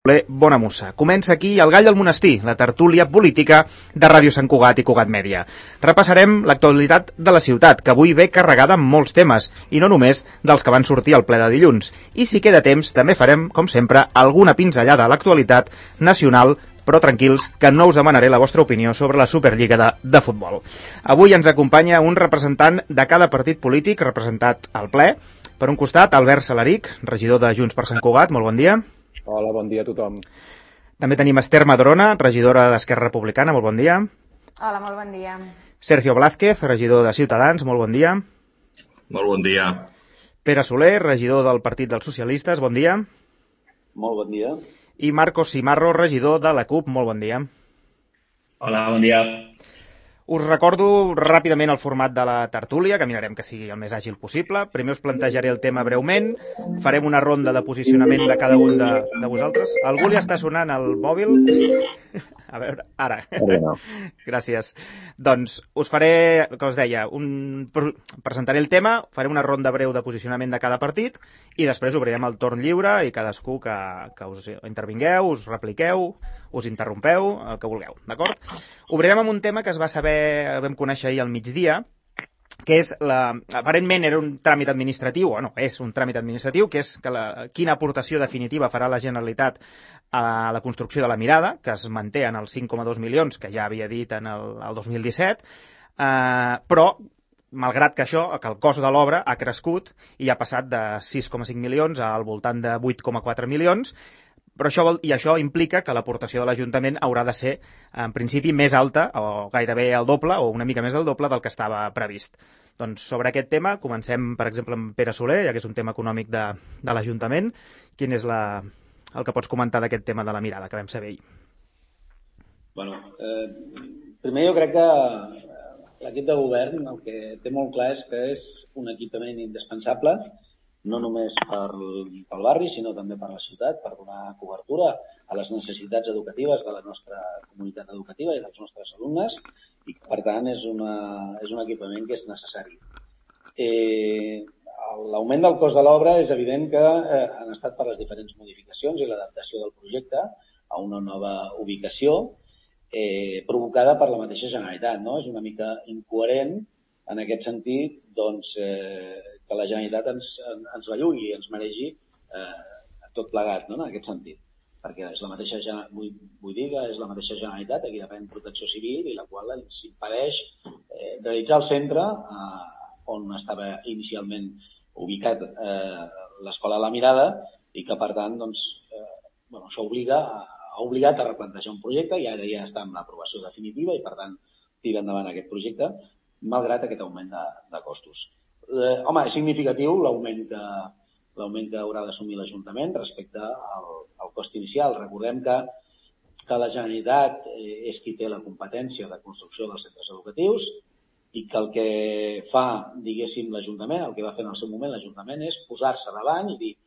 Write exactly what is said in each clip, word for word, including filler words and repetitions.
Bona mossa. Comença aquí el Gall del Monestir, la tertúlia política de Ràdio Sant Cugat i Cugat Mèdia. Repassarem l'actualitat de la ciutat, que avui ve carregada amb molts temes, i no només dels que van sortir al ple de dilluns. I si queda temps, també farem, com sempre, alguna pinzellada a l'actualitat nacional, però tranquils, que no us demanaré la vostra opinió sobre la Superliga de, de futbol. Avui ens acompanya un representant de cada partit polític representat al ple. Per un costat, Albert Salaric, regidor de Junts per Sant Cugat. Molt bon dia. Hola, bon dia a tothom. També tenim Esther Madrona, regidora d'Esquerra Republicana. Molt bon dia. Hola, molt bon dia. Sergio Blázquez, regidor de Ciutadans. Molt bon dia. Molt bon dia. Pere Soler, regidor del Partit dels Socialistes. Bon dia. Molt bon dia. I Marcos Simarro, regidor de la CUP. Molt bon dia. Hola, bon dia. Us recordo ràpidament el format de la tertúlia, que mirarem que sigui el més àgil possible. Primer us plantejaré el tema breument, farem una ronda de posicionament de cada un de, de vosaltres. Algú li està sonant el mòbil? A veure, ara. No. Gràcies. Doncs us faré, com us deia, un, presentaré el tema, faré una ronda breu de posicionament de cada partit i després obrirem el torn lliure i cadascú que, que us intervingueu, us repliqueu, us interrompeu, el que vulgueu, d'acord? Obrirem amb un tema que es va saber, vam conèixer ahir al migdia, que és, la, aparentment era un tràmit administratiu, o no, és un tràmit administratiu, que és que la, quina aportació definitiva farà la Generalitat a la construcció de la Mirada, que es manté en els cinc coma dos milions, que ja havia dit en el, el dos mil disset, eh, però, malgrat que això, que el cost de l'obra ha crescut i ha passat de sis coma cinc milions al voltant de vuit coma quatre milions, però això vol, i això implica que l'aportació de l'Ajuntament haurà de ser, en principi, més alta, o gairebé el doble, o una mica més del doble del que estava previst. Doncs sobre aquest tema, comencem, per exemple, amb Pere Soler, ja que és un tema econòmic de, de l'Ajuntament. Quin és la, el que pots comentar d'aquest tema de la Mirada, que vam saber ahir? Bueno, eh, primer jo crec que l'equip de govern el que té molt clar és que és un equipament indispensable, no només per, pel barri, sinó també per la ciutat, per donar cobertura a les necessitats educatives de la nostra comunitat educativa i dels nostres alumnes, i per tant és, una, és un equipament que és necessari. Eh, L'augment del cost de l'obra és evident que eh, han estat per les diferents modificacions i l'adaptació del projecte a una nova ubicació eh, provocada per la mateixa Generalitat, no? És una mica incoherent en aquest sentit, doncs, eh, que la Generalitat ens, ens bellugui i ens mereixi eh, tot plegat, no? En aquest sentit. Perquè és la mateixa, vull, vull dir que és la mateixa Generalitat, aquí depèn protecció civil, i la qual ens impedeix eh, realitzar el centre eh, on estava inicialment ubicat eh, l'Escola La Mirada i que, per tant, doncs, eh, bueno, això obliga, ha obligat a replantejar un projecte i ara ja està en l'aprovació definitiva i, per tant, tira endavant aquest projecte, malgrat aquest augment de, de costos. Eh, home, és significatiu l'augment que, l'augment que haurà d'assumir l'Ajuntament respecte al, al cost inicial. Recordem que, que la Generalitat eh, és qui té la competència de construcció dels centres educatius i que el que fa, diguéssim, l'Ajuntament, el que va fer en el seu moment l'Ajuntament és posar-se davant i dir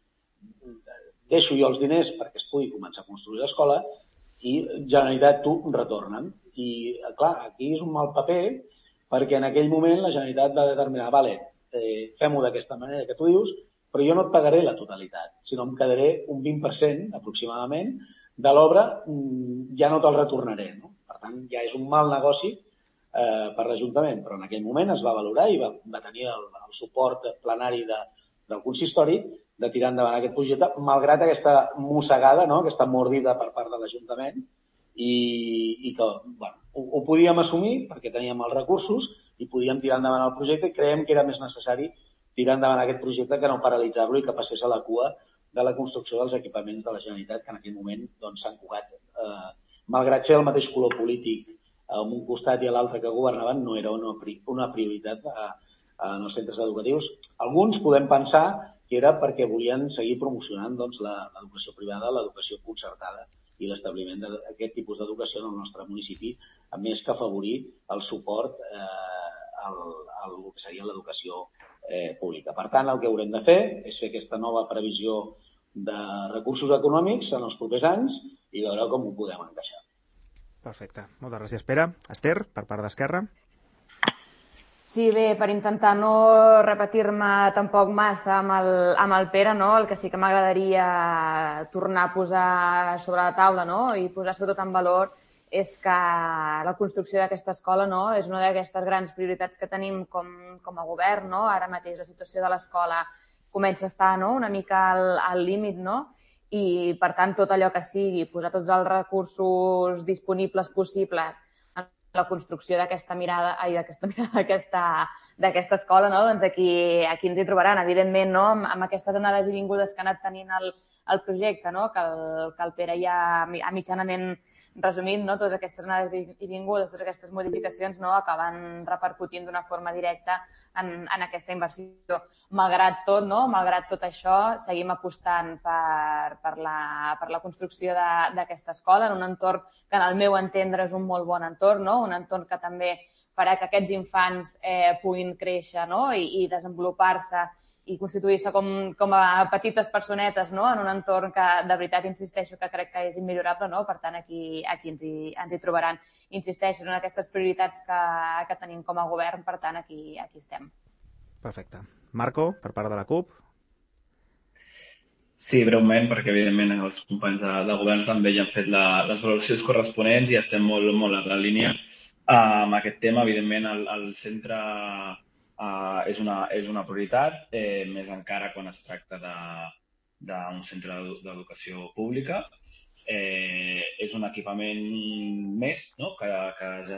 deixo jo els diners perquè es pugui començar a construir l'escola i Generalitat, tu, retorna'm. I, clar, aquí és un mal paper perquè en aquell moment la Generalitat va determinar, vale, eh, fem-ho d'aquesta manera que tu dius, però jo no et pagaré la totalitat, sinó em quedaré un vint per cent aproximadament de l'obra, ja no te'l retornaré, no? Per tant, ja és un mal negoci eh, per l'Ajuntament, però en aquell moment es va valorar i va, va tenir el, el suport plenari de, del consistori de tirar endavant aquest projecte, malgrat aquesta mossegada, no? Aquesta mordida per part de l'Ajuntament, i, i que bueno, ho, ho podíem assumir perquè teníem els recursos i podíem tirar endavant el projecte i creiem que era més necessari tirar endavant aquest projecte que no paralitzar-lo i que passés a la cua de la construcció dels equipaments de la Generalitat que en aquell moment doncs, s'han Cugat, eh, malgrat ser el mateix color polític en un costat i a l'altre que governaven, no era una, una prioritat a, a, en els centres educatius. Alguns podem pensar que era perquè volien seguir promocionant doncs, l'educació privada, l'educació concertada i l'establiment d'aquest tipus d'educació en el nostre municipi, a més que afavorir el suport eh, al, al que seria l'educació eh, pública. Per tant, el que haurem de fer és fer aquesta nova previsió de recursos econòmics en els propers anys i veure com ho podem encaixar. Perfecte. Moltes gràcies, Pere. Esther, per part d'Esquerra. Sí, bé, per intentar no repetir-me tampoc massa amb el, amb el Pere, no? El que sí que m'agradaria tornar a posar sobre la taula, no? I posar sobretot en valor és que la construcció d'aquesta escola, no? És una d'aquestes grans prioritats que tenim com, com a govern, no? Ara mateix la situació de l'escola comença a estar, no? Una mica al, al límit, no? I, per tant, tot allò que sigui, posar tots els recursos disponibles possibles la construcció d'aquesta mirada, ai, d'aquesta mirada, d'aquesta, d'aquesta escola, no? Doncs aquí, aquí ens hi trobaran, evidentment, no? Amb, amb aquestes anades i vingudes que ha anat tenint el, el projecte, no? Que el, que el Pere ja ha mitjanament resumit, no? Totes aquestes anades i vingudes, totes aquestes modificacions, no? Acaben repercutint d'una forma directa en, en aquesta inversió. Malgrat tot, no? Malgrat tot això, seguim apostant per, per, la, per la construcció d'aquesta escola en un entorn que, en el meu entendre, és un molt bon entorn, no? Un entorn que també farà que aquests infants eh, puguin créixer, no? I, i desenvolupar-se i constituir-se com, com a petites personetes, no? En un entorn que, de veritat, insisteixo, que crec que és immillorable, no? Per tant, aquí, aquí ens, hi, ens hi trobaran. Insisteixo, en aquestes prioritats que, que tenim com a govern, per tant, aquí, aquí estem. Perfecte. Marco, per part de la CUP. Sí, breument, perquè evidentment els companys de, de govern també ja han fet la, les valoracions corresponents i estem molt, molt a la línia. Uh, amb aquest tema, evidentment, el, el centre uh, és, una, és una prioritat, eh, més encara quan es tracta d'un centre d'educació pública. Eh, és un equipament més, no?, que, que ja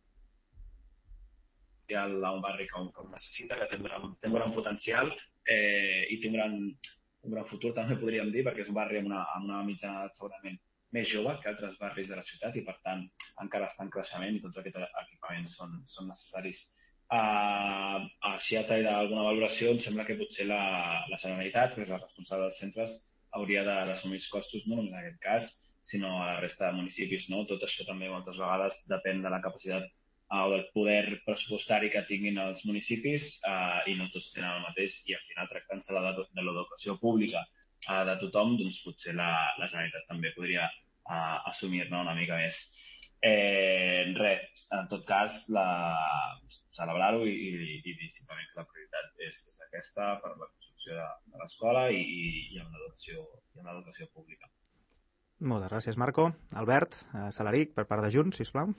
a un barri que, que necessita, que té un gran, té un gran potencial eh, i té un gran, un gran futur, també podríem dir, perquè és un barri amb una, amb una mitjana d'edat segurament més jove que altres barris de la ciutat i, per tant, encara està en creixement i tots aquests equipaments són, són necessaris. Uh, així, a tall d'alguna valoració, em sembla que potser la, la Generalitat, que és la responsable dels centres, hauria d'assumir els costos, no només en aquest cas, sinó a la resta de municipis, no? Tot això també moltes vegades depèn de la capacitat o del poder pressupostari que tinguin els municipis eh, i no tots tenen el mateix i al final tractant-se de l'educació pública eh, de tothom, doncs potser la, la Generalitat també podria eh, assumir-ne una mica més. Eh, res, en tot cas, celebrar-ho i, i, i dir simplement que la prioritat és, és aquesta per la construcció de, de l'escola i, i, i amb l'educació pública. Moltes gràcies, Marco. Albert, eh, Salaric, per part de Junts, sisplau.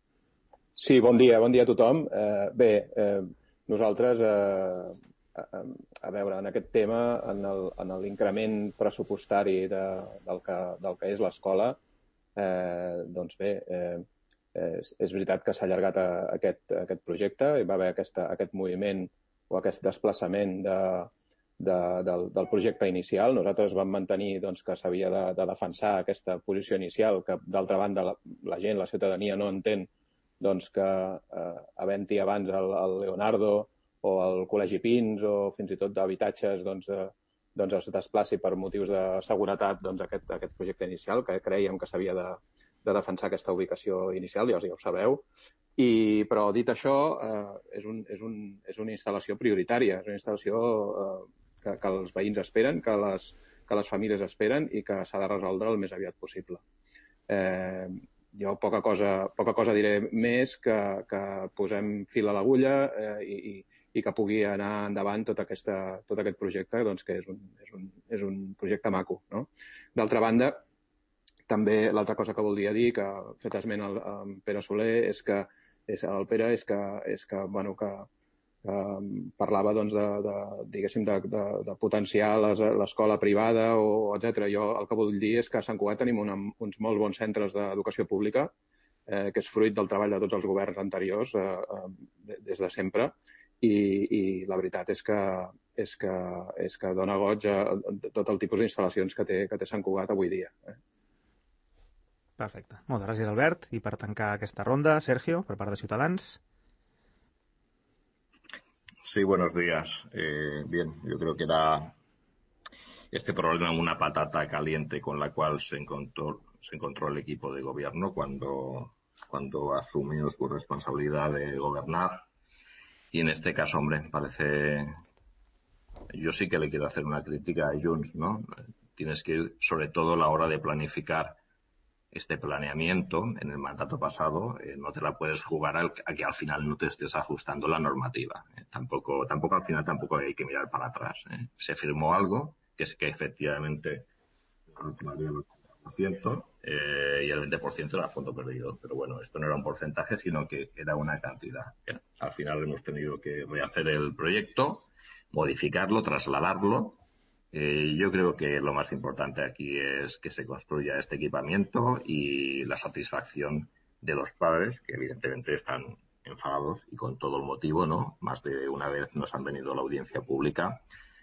Sí, bon dia, bon dia a tothom. Eh, bé, eh, nosaltres, eh, a, a veure, en aquest tema, en l'increment pressupostari de, del, que, del que és l'escola, eh, doncs bé, eh, és, és veritat que s'ha allargat a, a aquest, a aquest projecte, hi va haver aquesta, aquest moviment o aquest desplaçament de, de, del, del projecte inicial. Nosaltres vam mantenir doncs, que s'havia de, de defensar aquesta posició inicial, que d'altra banda la, la gent, la ciutadania no entén doncs que eh, havent-hi abans el, el Leonardo o el Col·legi Pins o fins i tot d'habitatges doncs, eh, doncs es desplaci per motius de seguretat doncs, aquest, aquest projecte inicial, que creiem que s'havia de, de defensar aquesta ubicació inicial, ja, ja ho sabeu. I, però dit això, eh, és, un, és, un, és una instal·lació prioritària, és una instal·lació eh, que, que els veïns esperen, que les, que les famílies esperen i que s'ha de resoldre el més aviat possible. Eh, Jo poca cosa, poca cosa diré més que, que posem fil a l'agulla eh, i, i que pugui anar endavant tot, aquesta, tot aquest projecte, doncs, que és un, és un, és un projecte maco. No? D'altra banda, també l'altra cosa que voldria dir, que ha fet esment el, el Pere Soler, és que és, el Pere és que, és que, bueno, que, que parlava doncs, de, de, diguéssim, de, de, de potenciar l'escola privada, o etcètera. Jo el que vull dir és que a Sant Cugat tenim una, uns molt bons centres d'educació pública, eh, que és fruit del treball de tots els governs anteriors, eh, eh, des de sempre, i, i la veritat és que, és que, és que dona goig a, a tot el tipus d'instal·lacions que té, que té Sant Cugat avui dia. Eh? Perfecte. Moltes gràcies, Albert. I per tancar aquesta ronda, Sergio, per part de Ciutadans. Sí, buenos días. Eh, bien, yo creo que era este problema una patata caliente con la cual se encontró, se encontró el equipo de gobierno cuando, cuando asumió su responsabilidad de gobernar. Y en este caso, hombre, parece... Yo sí que le quiero hacer una crítica a Junts, ¿no? Tienes que ir, sobre todo a la hora de planificar este planeamiento en el mandato pasado, eh, no te la puedes jugar al, a que al final no te estés ajustando la normativa. Eh, tampoco, tampoco al final tampoco hay que mirar para atrás. Eh. Se firmó algo que es que efectivamente calcularía el ochenta por ciento eh, y el veinte por ciento era fondo perdido. Pero bueno, esto no era un porcentaje, sino que era una cantidad. Bien, al final hemos tenido que rehacer el proyecto, modificarlo, trasladarlo. Eh, yo creo que lo más importante aquí es que se construya este equipamiento y la satisfacción de los padres, que evidentemente están enfadados y con todo el motivo, ¿no? Más de una vez nos han venido a la audiencia pública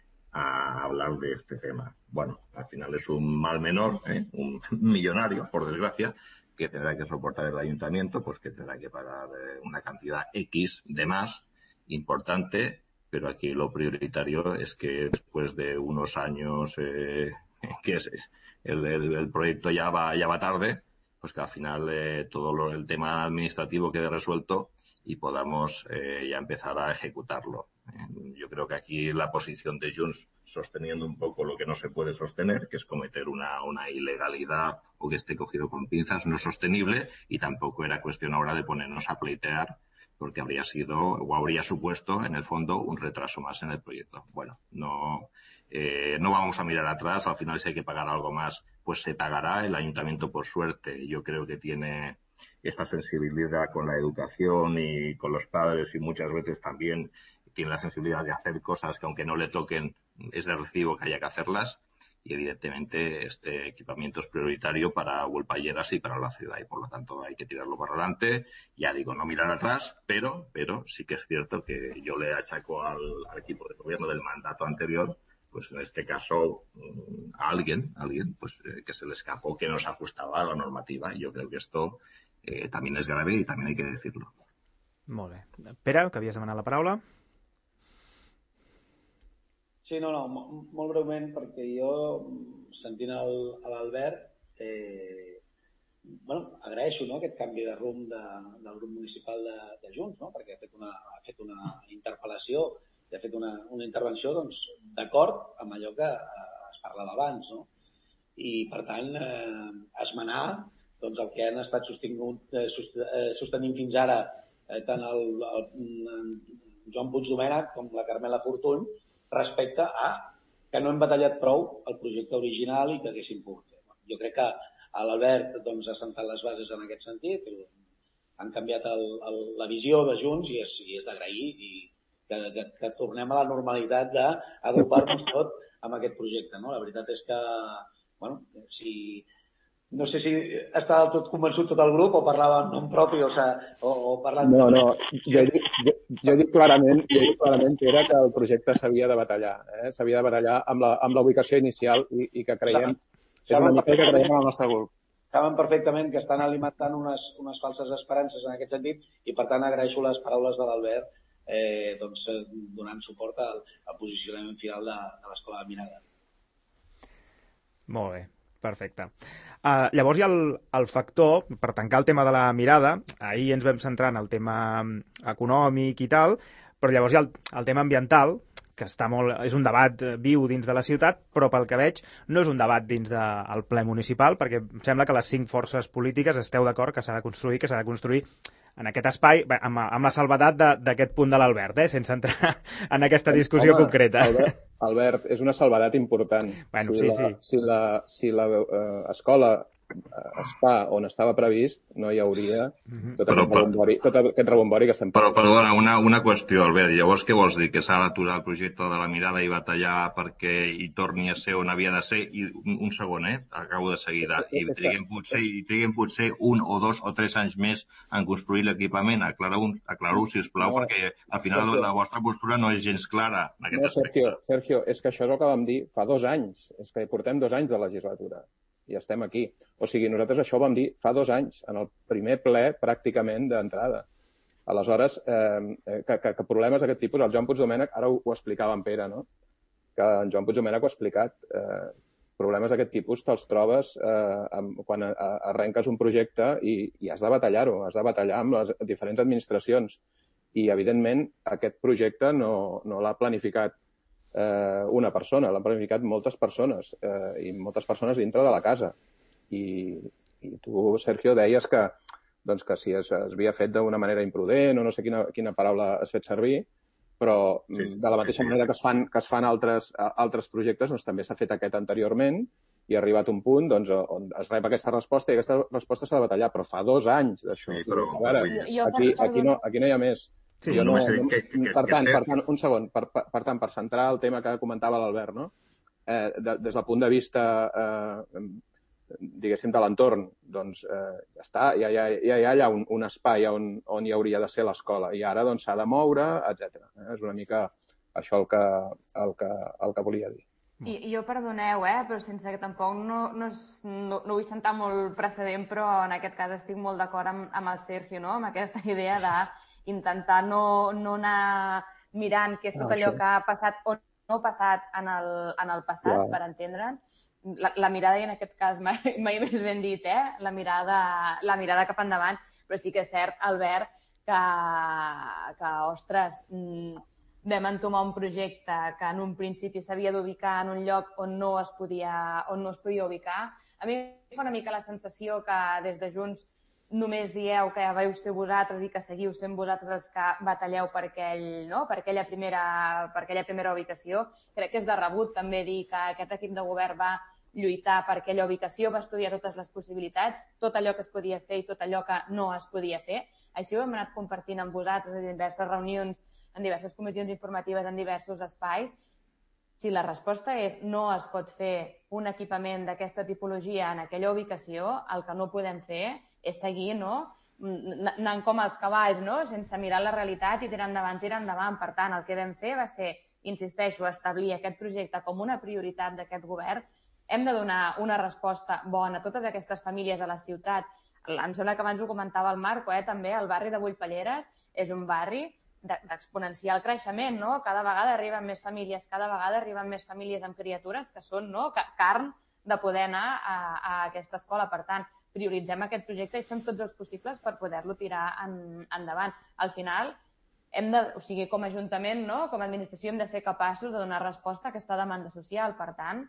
a hablar de este tema. Bueno, al final es un mal menor, ¿eh? Un millonario, por desgracia, que tendrá que soportar el ayuntamiento, pues que tendrá que pagar eh, una cantidad X de más importante. Pero aquí lo prioritario es que después de unos años eh, que es, el, el, el proyecto ya va ya va tarde, pues que al final eh, todo lo, el tema administrativo quede resuelto y podamos eh, ya empezar a ejecutarlo. Eh, yo creo que aquí la posición de Junts, sosteniendo un poco lo que no se puede sostener, que es cometer una, una ilegalidad o que esté cogido con pinzas, no es sostenible, y tampoco era cuestión ahora de ponernos a pleitear, porque habría sido o habría supuesto, en el fondo, un retraso más en el proyecto. Bueno, no, eh, no vamos a mirar atrás. Al final, si hay que pagar algo más, pues se pagará. El ayuntamiento, por suerte, yo creo que tiene esta sensibilidad con la educación y con los padres, y muchas veces también tiene la sensibilidad de hacer cosas que, aunque no le toquen, es de recibo que haya que hacerlas. Y evidentemente este equipamiento es prioritario para Huelpayeras y para la ciudad, y por lo tanto hay que tirarlo para adelante. Ya digo, no mirar atrás, pero pero sí que es cierto que yo le achaco al, al equipo de gobierno del mandato anterior, pues en este caso a alguien, a alguien pues eh, que se le escapó, que no se ajustaba a la normativa, y yo creo que esto eh, también es grave y también hay que decirlo. Molt bé. Pere, que havies demanat la paraula. Sí, no, no, molt breument, perquè jo, sentint l'Albert, eh, bueno, agraeixo, no?, aquest canvi de rumb de, del grup municipal de, de Junts, no?, perquè ha fet una, ha fet una interpel·lació i ha fet una, una intervenció, doncs, d'acord amb allò que eh, es parlava abans, no? I, per tant, eh, esmenar doncs, el que han estat sostingut, eh, sostenint fins ara eh, tant el, el Joan Puigdomènech com la Carmela Fortuny, respecte a que no hem batallat prou el projecte original i que haguéssim pogut fer. Jo crec que l'Albert doncs, ha sentat les bases en aquest sentit, han canviat el, el, la visió de Junts i és, i és d'agrair i que, que, que tornem a la normalitat d'agrupar-nos tot amb aquest projecte. No? La veritat és que, bueno, si... No sé si estava del tot convençut tot el grup o parlava en nom propi o, o, o parlant... No, no, jo dic, jo, jo dic clarament, jo dic clarament que era que el projecte s'havia de batallar, eh? S'havia de batallar amb la, amb la ubicació inicial i, i que creiem, és una mica que creiem en el nostre grup. Saben perfectament que estan alimentant unes, unes falses esperances en aquest sentit i, per tant, agraeixo les paraules de l'Albert eh, doncs, donant suport al, al posicionament final de, de l'Escola de Mirada. Molt bé. Perfecte. Uh, llavors hi ha el, el factor, per tancar el tema de la mirada, ahir ens vam centrar en el tema econòmic i tal, però llavors hi ha el, el tema ambiental, que està molt, és un debat viu dins de la ciutat, però pel que veig no és un debat dins del ple municipal, perquè em sembla que les cinc forces polítiques esteu d'acord que s'ha de construir, que s'ha de construir en aquest espai, amb, amb la salvedat d'aquest punt de l'Albert, eh? Sense entrar en aquesta discussió Home, concreta. Albert, Albert, és una salvedat important. Bueno, si sí, la, sí. Si la, si la uh, escola es fa on estava previst, no hi hauria tot, però, aquest, rebombori, tot aquest rebombori que estem però, perdona, una, una qüestió, Albert. Llavors, què vols dir? Que s'ha d'aturar el projecte de la mirada i batallar perquè hi torni a ser on havia de ser? I un, un segon, eh? Acabo de seguida. I triguem potser, i triguem potser un o dos o tres anys més en construir l'equipament. Aclareu, aclareu sisplau, no, perquè al final Sergio, la vostra postura no és gens clara en aquest no, Sergio, Sergio, és que això és el que vam dir fa dos anys. És que portem dos anys de legislatura. I estem aquí. O sigui, nosaltres això ho vam dir fa dos anys, en el primer ple pràcticament d'entrada. Aleshores, eh, que, que, que problemes d'aquest tipus, el Joan Puigdomènech, ara ho, ho explicava en Pere, no? Que en Joan Puigdomènech ho ha explicat, eh, problemes d'aquest tipus te'ls trobes eh, amb, quan a, a, arrenques un projecte i, i has de batallar-ho, has de batallar amb les diferents administracions. I, evidentment, aquest projecte no, no l'ha planificat Eh, una persona, l'han planificat moltes persones eh, i moltes persones dintre de la casa i, i tu, Sergio, deies que, doncs, que si es, es havia fet d'una manera imprudent o no sé quina, quina paraula has fet servir, però sí, sí, de la mateixa sí, sí. manera que es fan, que es fan altres, altres projectes, doncs també s'ha fet aquest anteriorment i ha arribat un punt doncs, on es rep aquesta resposta i aquesta resposta s'ha de batallar, però fa dos anys d'això. Sí, però, a veure, aquí, aquí, no, aquí no hi ha més. Sí, jo no, no, no, que, que, per, tant, que per tant, un segon, per, per, per tant, per centrar el tema que comentava l'Albert, no? eh, de, des del punt de vista eh, diguéssim de l'entorn, doncs eh, ja està, ja, ja, ja, ja hi ha un, un espai on, on hi hauria de ser l'escola i ara doncs s'ha de moure, etcètera. Eh? És una mica això el que, el que, el que volia dir. I, jo perdoneu, eh, però sense que tampoc no, no, no, no vull sentar molt precedent, però en aquest cas estic molt d'acord amb, amb el Sergio, no? Amb aquesta idea de intentar no, no anar mirant què és tot ah, allò sí. que ha passat o no ha passat en el, en el passat, ja. per entendre'ns. La, la mirada, i en aquest cas mai, mai més ben dit, eh? la, mirada, la mirada cap endavant, però sí que és cert, Albert, que, que ostres, vam entomar un projecte que en un principi s'havia d'ubicar en un lloc on no es podia, on no es podia ubicar. A mi em fa una mica la sensació que des de Junts només dieu que vau ser vosaltres i que seguiu sent vosaltres els que batalleu per, aquell, no? per, aquella primera, per aquella primera ubicació. Crec que és de rebut també dir que aquest equip de govern va lluitar per aquella ubicació, va estudiar totes les possibilitats, tot allò que es podia fer i tot allò que no es podia fer. Així ho hem anat compartint amb vosaltres en diverses reunions, en diverses comissions informatives, en diversos espais. Si la resposta és no es pot fer un equipament d'aquesta tipologia en aquella ubicació, el que no podem fer és seguir, no?, anant com els cavalls, no?, sense mirar la realitat i tirar endavant, tirar endavant. Per tant, el que vam fer va ser, insisteixo, establir aquest projecte com una prioritat d'aquest govern. Hem de donar una resposta bona a totes aquestes famílies a la ciutat. Em sembla que abans ho comentava el Marco, eh, també, el barri de Bullpelleres és un barri d'exponencial creixement, no? Cada vegada arriben més famílies, cada vegada arriben més famílies amb criatures que són, no?, carn de poder anar a, a aquesta escola. Per tant, prioritzem aquest projecte i fem tots els possibles per poder-lo tirar en, endavant. Al final, hem de, o sigui, com a Ajuntament, no?, com a administració, hem de ser capaços de donar resposta a aquesta demanda social. Per tant,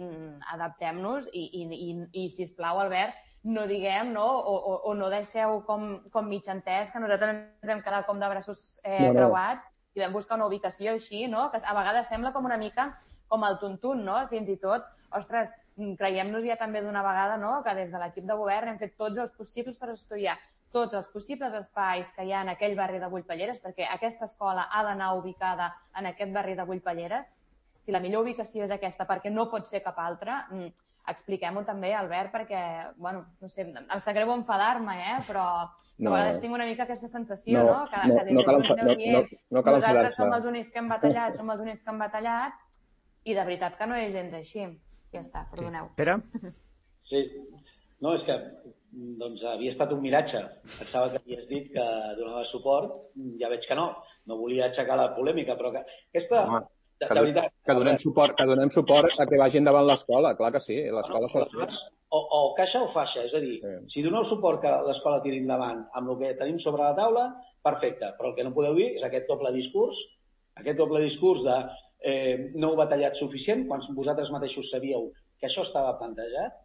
adaptem-nos i, i, i, i sisplau, Albert, no diguem, no?, o, o, o no deixeu com, com mig entès que nosaltres ens vam quedar com de braços eh, no, no. creuats i vam buscar una ubicació així, no?, que a vegades sembla com una mica com el tuntun, no?, fins i tot, ostres, creiem-nos ja també d'una vegada, no?, que des de l'equip de govern hem fet tots els possibles per estudiar tots els possibles espais que hi ha en aquell barri de Bullpelleres, perquè aquesta escola ha d'anar ubicada en aquest barri de Bullpelleres. Si la millor ubicació és aquesta perquè no pot ser cap altra, expliquem-ho també, Albert, perquè, bueno, no sé, em sap greu enfadar-me, eh, però no. a vegades tinc una mica aquesta sensació, no?, no? que, no, que des no de Junts aneu dient, no, no, no nosaltres som els únics que hem batallat, som els únics que hem batallat, i de veritat que no és gens així. Ja està, perdoneu. Sí. Pere? Sí, no, és que doncs, havia estat un miratge. Pensava que havies dit que donava suport, ja veig que no. No volia aixecar la polèmica, però que aquesta... No. De, de veritat, que, donem suport, que donem suport a que vagin davant l'escola, clar que sí, l'escola s'ha de fer. O, o caixa o faixa, és a dir, sí. si doneu suport que l'escola tiri endavant amb el que tenim sobre la taula, perfecte, però el que no podeu dir és aquest doble discurs, aquest doble discurs de eh, no heu batallat suficient, quan vosaltres mateixos sabíeu que això estava plantejat,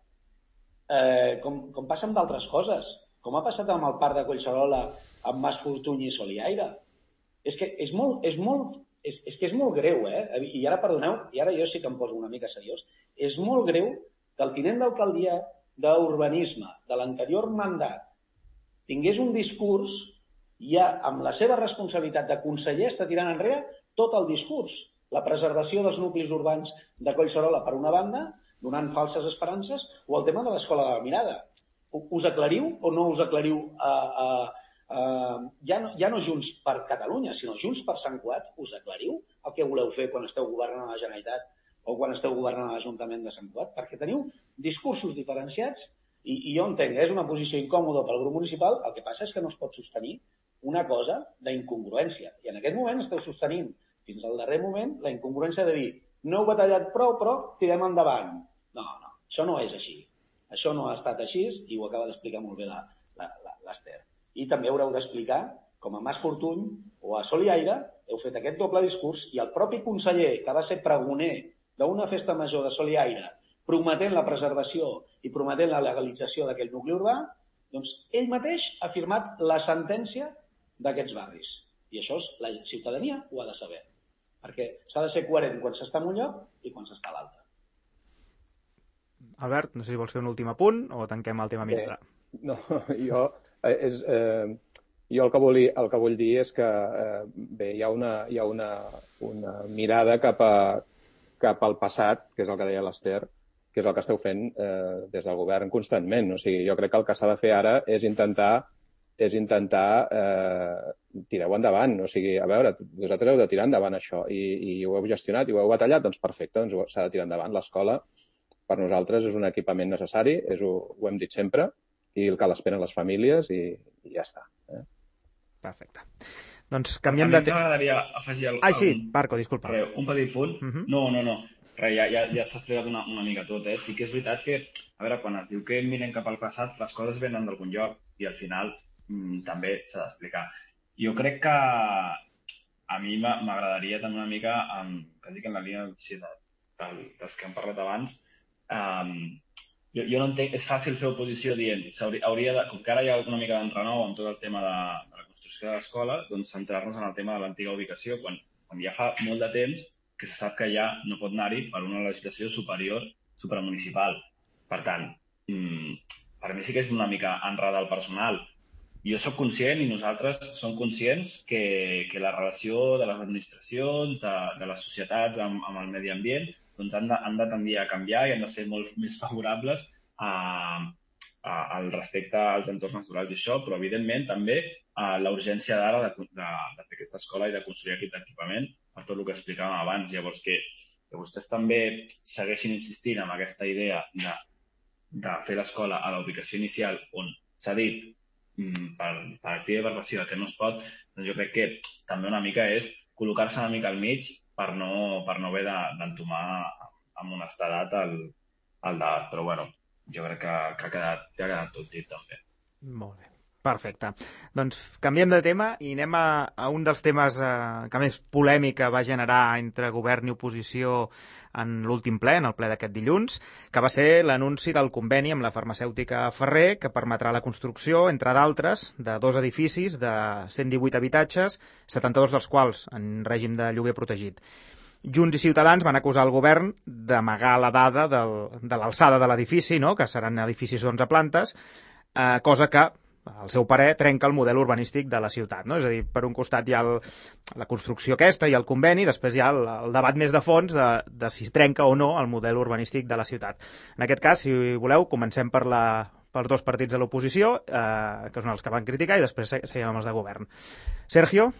eh, com, com passa amb d'altres coses, com ha passat amb el parc de Collserola, amb Mas Fortuny i Soliaire. És que és molt... És molt És, és que és molt greu, eh? I ara, perdoneu, i ara jo sí que em poso una mica seriós, és molt greu que el tinent d'alcaldia d'urbanisme de l'anterior mandat tingués un discurs i ja amb la seva responsabilitat de conseller està tirant enrere tot el discurs. La preservació dels nuclis urbans de Collserola per una banda, donant falses esperances, o el tema de l'escola de la Mirada. Us aclariu o no us aclariu a... a Uh, ja, no, ja no Junts per Catalunya, sinó Junts per Sant Cugat, us aclariu el que voleu fer quan esteu governant a la Generalitat o quan esteu governant a l'Ajuntament de Sant Cugat? Perquè teniu discursos diferenciats i, i jo entenc, és una posició incòmoda pel grup municipal, el que passa és que no es pot sostenir una cosa d'incongruència. I en aquest moment esteu sostenint, fins al darrer moment, la incongruència de dir no heu batallat prou, però tirem endavant. No, no, això no és així. Això no ha estat així i ho acaba d'explicar molt bé l'Ester. I també haureu d'explicar com a Mas Fortuny o a Soliaire heu fet aquest doble discurs i el propi conseller, que va ser pregoner d'una festa major de Soliaire, prometent la preservació i prometent la legalització d'aquell nucli urbà, doncs ell mateix ha firmat la sentència d'aquests barris. I això la ciutadania ho ha de saber, perquè s'ha de ser coherent quan s'està en un lloc i quan s'està a l'altre. Albert, no sé si vols fer un últim apunt o tanquem el tema mirada. No, jo, és, eh, jo el, que vull, el que vull dir és que eh, bé, hi ha, una, hi ha una, una mirada cap, a, cap al passat, que és el que deia l'Ester, que és el que esteu fent eh, des del govern constantment. O sigui, jo crec que el que s'ha de fer ara és intentar és intentar eh, tirar-ho endavant. O sigui, a veure, vosaltres heu de tirar endavant això i, i ho heu gestionat i ho heu batallat, doncs perfecte, doncs s'ha de tirar endavant. L'escola, per nosaltres, és un equipament necessari, és, ho, ho hem dit sempre, i el que l'esperen les famílies i, i ja està. Eh? Perfecte. Doncs canviem de... A mi m'agradaria afegir... El, Ai, sí, un, Marco, disculpa. Re, un petit punt. Uh -huh. No, no, no. Re, ja ja, ja s'ha explicat una, una mica tot. Eh? Sí que és veritat que, a veure, quan es diu que mirem cap al passat, les coses venen d'algun lloc i al final mm, també s'ha d'explicar. Jo crec que a mi m'agradaria també una mica, amb, quasi que en la línia del, del, dels que hem parlat abans, Um, jo, jo no entenc, és fàcil fer oposició dient, hauria de, com que ara hi ha una mica d'enrenou amb tot el tema de, de la construcció de l'escola, doncs centrar-nos en el tema de l'antiga ubicació, quan, quan ja fa molt de temps que se sap que ja no pot anar-hi per una legislació superior supramunicipal. Per tant, mm, per mi sí que és una mica enredar el personal. Jo sóc conscient i nosaltres som conscients que, que la relació de les administracions, de, de les societats amb, amb el medi ambient, doncs han de, han de tendir a canviar i han de ser molt més favorables a, a, al respecte als entorns naturals i això, però evidentment també a la urgència d'ara de, de, de fer aquesta escola i de construir aquest equipament per tot el que explicàvem abans. Llavors que, que vostès també segueixin insistint en aquesta idea de, de fer l'escola a la ubicació inicial on s'ha dit mm, per, per activa i per passiva que no es pot, doncs jo crec que també una mica és col·locar-se una mica al mig per no, per no haver d'entomar amb honestedat el, el debat. Però, bueno, jo crec que, que ha, quedat, ha quedat tot dit, també. Molt bé. Perfecte. Doncs canviem de tema i anem a, a un dels temes eh, que més polèmica va generar entre govern i oposició en l'últim ple, en el ple d'aquest dilluns, que va ser l'anunci del conveni amb la farmacèutica Ferrer, que permetrà la construcció, entre d'altres, de dos edificis de cent divuit habitatges, setanta-dos dels quals en règim de lloguer protegit. Junts i Ciutadans van acusar el govern d'amagar la dada del, de l'alçada de l'edifici, no?, que seran edificis d'onze plantes, eh, cosa que, al seu parer, trenca el model urbanístic de la ciutat, no? És a dir, per un costat hi ha el, la construcció aquesta i el conveni, després hi ha el, el debat més de fons de, de si es trenca o no el model urbanístic de la ciutat. En aquest cas, si voleu, comencem per la, pels dos partits de l'oposició, eh, que són els que van criticar, i després seguim amb els de govern. Sergio?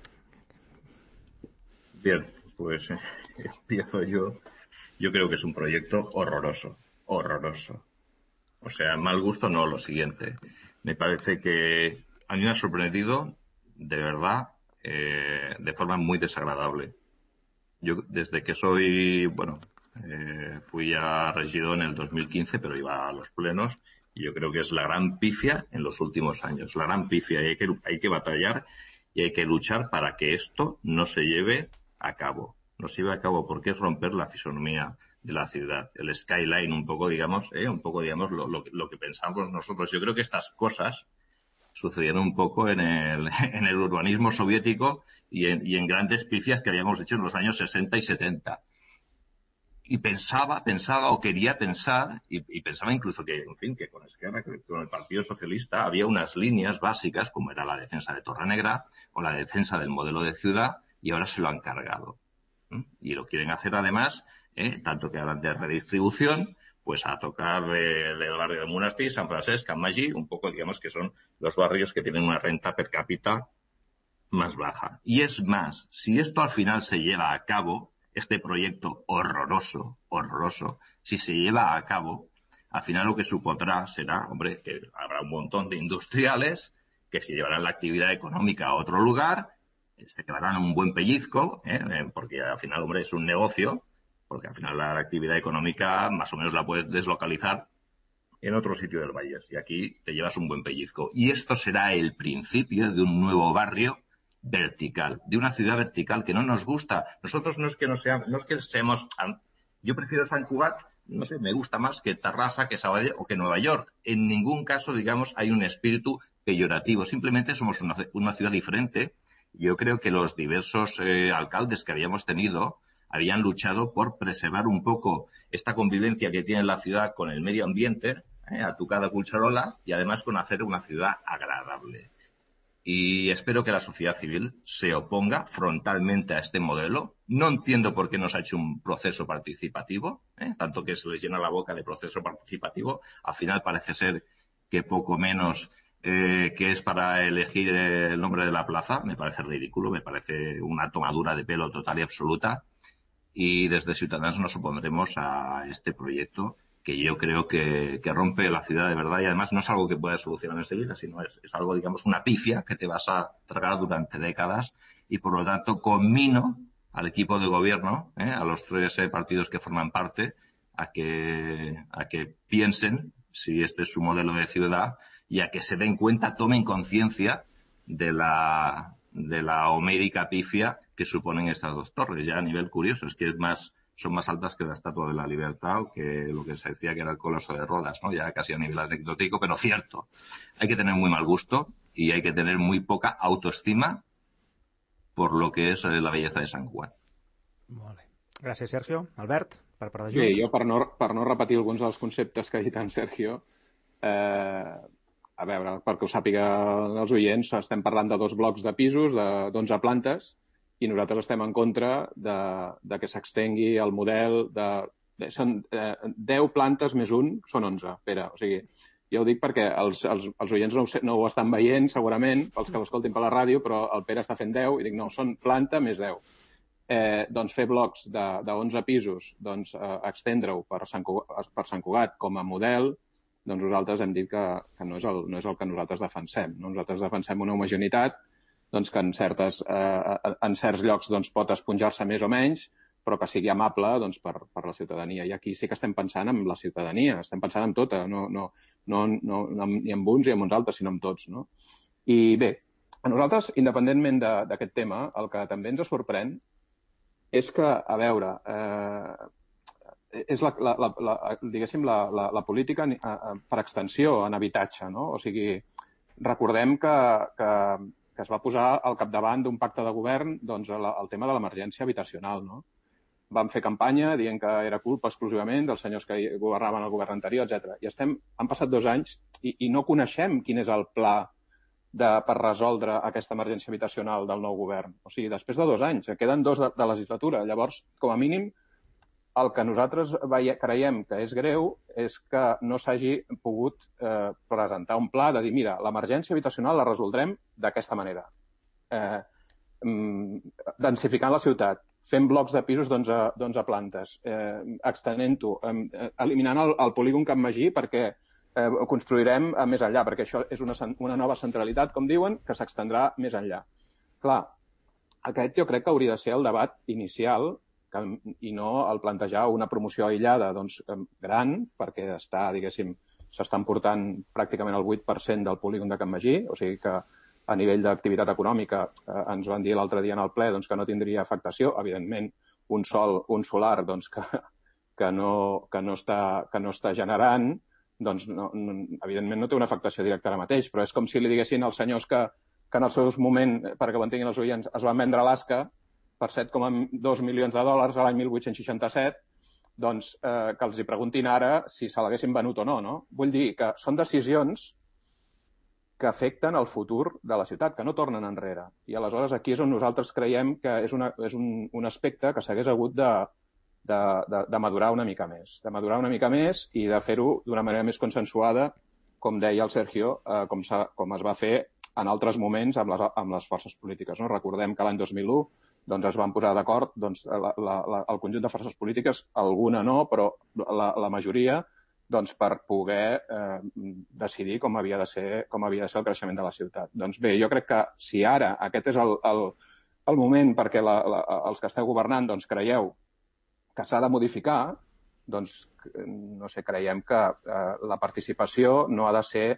Bien, pues eh, empiezo yo. Yo creo que es un proyecto horroroso, horroroso. O sea, mal gusto no, lo siguiente. Me parece que a mí me ha sorprendido, de verdad, eh, de forma muy desagradable. Yo, desde que soy, bueno, eh, fui a regidor en el dos mil quince, pero iba a los plenos, y yo creo que es la gran pifia en los últimos años. La gran pifia, y hay que, hay que batallar y hay que luchar para que esto no se lleve a cabo. No se lleve a cabo porque es romper la fisonomía de la ciudad, el skyline, un poco, digamos, eh, un poco, digamos, lo, lo, lo que pensamos nosotros. Yo creo que estas cosas sucedieron un poco en el, en el urbanismo soviético y en, y en grandes pifias que habíamos hecho en los años sesenta y setenta. Y pensaba, pensaba o quería pensar, y, y pensaba incluso que, en fin, que con Esquerra, que con el Partido Socialista había unas líneas básicas, como era la defensa de Torrenegra o la defensa del modelo de ciudad, y ahora se lo han cargado. ¿Mm? Y lo quieren hacer además, eh, tanto que hablan de redistribución, pues a tocar del de barrio de Monestir, San Francesc, Can Magí, un poco, digamos, que son los barrios que tienen una renta per cápita más baja. Y es más, si esto al final se lleva a cabo, este proyecto horroroso, horroroso, si se lleva a cabo, al final lo que supondrá será, hombre, que habrá un montón de industriales que se llevarán la actividad económica a otro lugar, se llevarán un buen pellizco, ¿eh? Porque al final, hombre, es un negocio, porque al final la actividad económica más o menos la puedes deslocalizar en otro sitio del valle, y aquí te llevas un buen pellizco. Y esto será el principio de un nuevo barrio vertical, de una ciudad vertical que no nos gusta. Nosotros no es que no seamos, no es que seamos, yo prefiero San Cugat no sé, me gusta más que Tarrasa, que Sabadell o que Nueva York. En ningún caso, digamos, hay un espíritu peyorativo. Simplemente somos una, una ciudad diferente. Yo creo que los diversos eh, alcaldes que habíamos tenido habían luchado por preservar un poco esta convivencia que tiene la ciudad con el medio ambiente, eh, a tu cada cucharola, y además con hacer una ciudad agradable. Y espero que la sociedad civil se oponga frontalmente a este modelo. No entiendo por qué no se ha hecho un proceso participativo, ¿eh? Tanto que se les llena la boca de proceso participativo. Al final parece ser que poco menos eh, que es para elegir el nombre de la plaza. Me parece ridículo, me parece una tomadura de pelo total y absoluta. Y desde Ciudadanos nos opondremos a este proyecto, que yo creo que, que rompe la ciudad de verdad, y además no es algo que puedas solucionar enseguida, sino es, es algo, digamos, una pifia que te vas a tragar durante décadas, y por lo tanto conmino al equipo de gobierno, ¿eh? a los tres eh, partidos que forman parte, a que, a que piensen si este es su modelo de ciudad y a que se den cuenta, tomen conciencia de la, de la homérica pifia que suponen estas dos torres. Ya a nivel curioso, es que es más, son más altas que la Estatua de la Libertad o que lo que se decía que era el Coloso de Rodas, ¿no? Ya casi a nivel anecdótico, pero cierto. Hay que tener muy mal gusto y hay que tener muy poca autoestima por lo que és la bellesa de Sant Cugat. Molt bé. Gràcies, Sergio. Albert, per part de Bé, Junts. jo per no, per no repetir alguns dels conceptes que ha dit en Sergio, eh, a veure, perquè ho sàpiga els oients, estem parlant de dos blocs de pisos d'onze plantes i nosaltres estem en contra de, de que s'extengui el model de... Bé, són eh, deu plantes més un, són onze, Pere. O sigui, jo ho dic perquè els, els, els oients no ho, no ho estan veient, segurament, pels que l'escoltin per la ràdio, però el Pere està fent deu i dic, no, són planta més deu. Eh, doncs fer blocs d'onze pisos, doncs eh, extendre-ho per, per Sant Cugat com a model, doncs nosaltres hem dit que, que no, és el, no és el que nosaltres defensem. No? Nosaltres defensem una homogeneïtat doncs, que en, certes, eh, en certs llocs doncs, pot esponjar-se més o menys, però que sigui amable doncs, per, per la ciutadania. I aquí sí que estem pensant en la ciutadania, estem pensant en tota, no, no, no, no, no ni en uns ni en uns altres, sinó en tots. No? I bé, a nosaltres, independentment d'aquest tema, el que també ens sorprèn és que, a veure, eh, és la, la, la, la, diguéssim, la, la, la política per extensió en habitatge, no? O sigui, recordem que, que, que es va posar al capdavant d'un pacte de govern doncs, el, el tema de l'emergència habitacional, no? Van fer campanya dient que era culpa exclusivament dels senyors que governaven el govern anterior, etcètera. I estem, han passat dos anys i, i no coneixem quin és el pla de, per resoldre aquesta emergència habitacional del nou govern. O sigui, després de dos anys, queden dos de, de legislatura. Llavors, com a mínim, el que nosaltres veie, creiem que és greu és que no s'hagi pogut eh, presentar un pla de dir, mira, l'emergència habitacional la resoldrem d'aquesta manera. Eh, densificant la ciutat, fent blocs de pisos d'onze plantes, eh, extenent-ho, eh, eliminant el, el polígon Can Magí perquè eh, construirem a més enllà, perquè això és una, una nova centralitat, com diuen, que s'extendrà més enllà. Clar, aquest jo crec que hauria de ser el debat inicial que, i no el plantejar una promoció aïllada doncs, gran, perquè està, diguéssim, s'estan portant pràcticament el vuit per cent del polígon de Can Magí, o sigui que a nivell d'activitat econòmica eh, ens van dir l'altre dia en el ple doncs, que no tindria afectació. Evidentment, un sol, un solar doncs, que, que, no, que, no està, que no està generant, doncs, no, no, evidentment no té una afectació directa ara mateix, però és com si li diguessin als senyors que, que en el seu moment, perquè ho entenguin els oients, es van vendre Alaska per set coma dos milions de dòlars a l'any mil vuit-cents seixanta-set, doncs eh, que els hi preguntin ara si se l'haguessin venut o no, no. Vull dir que són decisions que afecten el futur de la ciutat, que no tornen enrere. I aleshores aquí és on nosaltres creiem que és, una, és un, un aspecte que s'hagués hagut de, de, de, de madurar una mica més. De madurar una mica més i de fer-ho d'una manera més consensuada, com deia el Sergio, eh, com, com es va fer en altres moments amb les, amb les forces polítiques. No? Recordem que l'any dos mil u doncs, es van posar d'acord doncs, la, la, la, el conjunt de forces polítiques, alguna no, però la, la majoria, doncs, per poder eh, decidir com havia, de ser, com havia de ser el creixement de la ciutat. Doncs bé, jo crec que si ara aquest és el, el, el moment perquè la, la, els que esteu governant doncs, creieu que s'ha de modificar, doncs, no sé, creiem que eh, la participació no ha de ser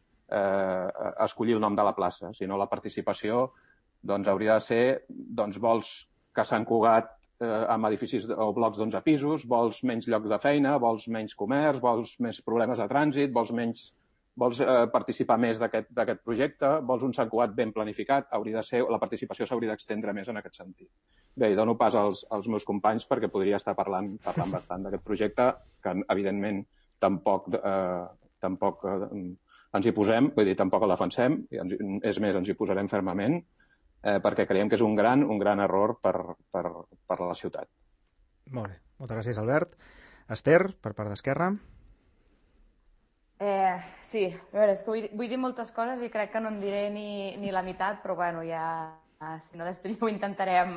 eh, escollir el nom de la plaça, sinó la participació doncs, hauria de ser, doncs, vols que Sant Cugat eh, amb edificis o blocs d'onze pisos, vols menys llocs de feina, vols menys comerç, vols més problemes de trànsit, vols menys vols eh, participar més d'aquest projecte, vols un Sant Cugat ben planificat, hauria de ser, la participació s'hauria d'extendre més en aquest sentit. Bé, i dono pas als, als meus companys perquè podria estar parlant, parlant bastant d'aquest projecte, que evidentment tampoc, eh, tampoc eh, ens hi posem, vull dir, tampoc el defensem, i ens, és més, ens hi posarem fermament, eh, perquè creiem que és un gran, un gran error per, per, per la ciutat. Molt bé, moltes gràcies, Albert. Esther, per part d'Esquerra. Eh, sí, a veure, és que vull, vull dir moltes coses i crec que no en diré ni, ni la meitat, però bueno, ja, si no, després ho intentarem,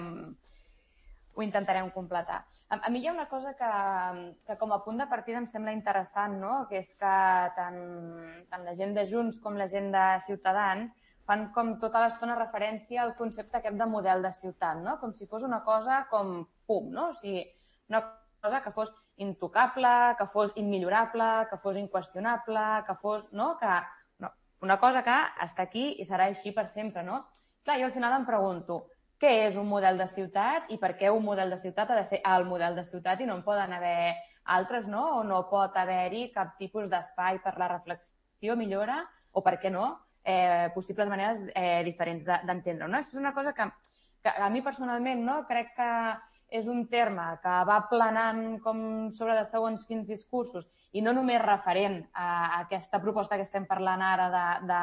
ho intentarem completar. A, a mi hi ha una cosa que, que com a punt de partida em sembla interessant, no? Que és que tant, tant la gent de Junts com la gent de Ciutadans fan com tota l'estona referència al concepte aquest de model de ciutat, no? Com si fos una cosa com pum, no? O sigui, una cosa que fos intocable, que fos immillorable, que fos inqüestionable, que fos, no? Que, no, una cosa que està aquí i serà així per sempre, no? Clar, jo al final em pregunto, què és un model de ciutat i per què un model de ciutat ha de ser el model de ciutat i no en poden haver altres, no? O no pot haver-hi cap tipus d'espai per la reflexió, millora, o per què no, eh, possibles maneres eh, diferents d'entendre, no? Això és una cosa que, que a mi personalment, no? Crec que és un terme que va planant com sobre de segons quins discursos i no només referent a aquesta proposta que estem parlant ara de, de,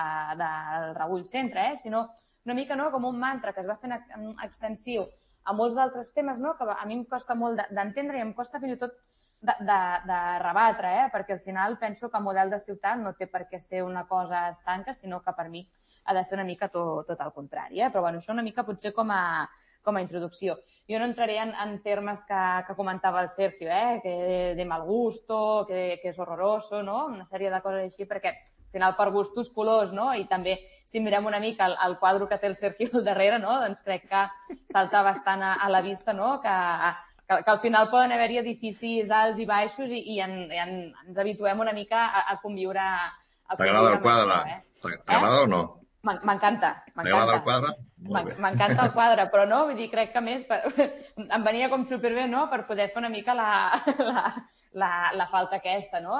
del Rebull Centre, eh? Sinó una mica no, com un mantra que es va fent extensiu a molts d'altres temes, no? Que a mi em costa molt d'entendre i em costa fins i tot de, de, de rebatre, eh? Perquè al final penso que el model de ciutat no té per què ser una cosa estanca, sinó que per mi ha de ser una mica tot, tot el contrari. Eh? Però bueno, això una mica potser com a com a introducció. Jo no entraré en, en termes que, que comentava el Sergio, eh? Que de, de mal gusto, que, que és horroroso, no? Una sèrie de coses així, perquè al final per gustos colors, no? I també, si mirem una mica el, el quadre que té el Sergio al darrere, no? Doncs crec que salta bastant a, a la vista, no? Que, que, que al final poden haver-hi edificis alts i baixos i, i, en, i en, ens habituem una mica a, a conviure. T'agrada el quadre? Eh? T'agrada eh? o no? M'encanta, m'encanta. el quadre? M'encanta el quadre, però no, vull dir, crec que més per... em venia com superbé, no?, per poder fer una mica la, la, la, la falta aquesta, no?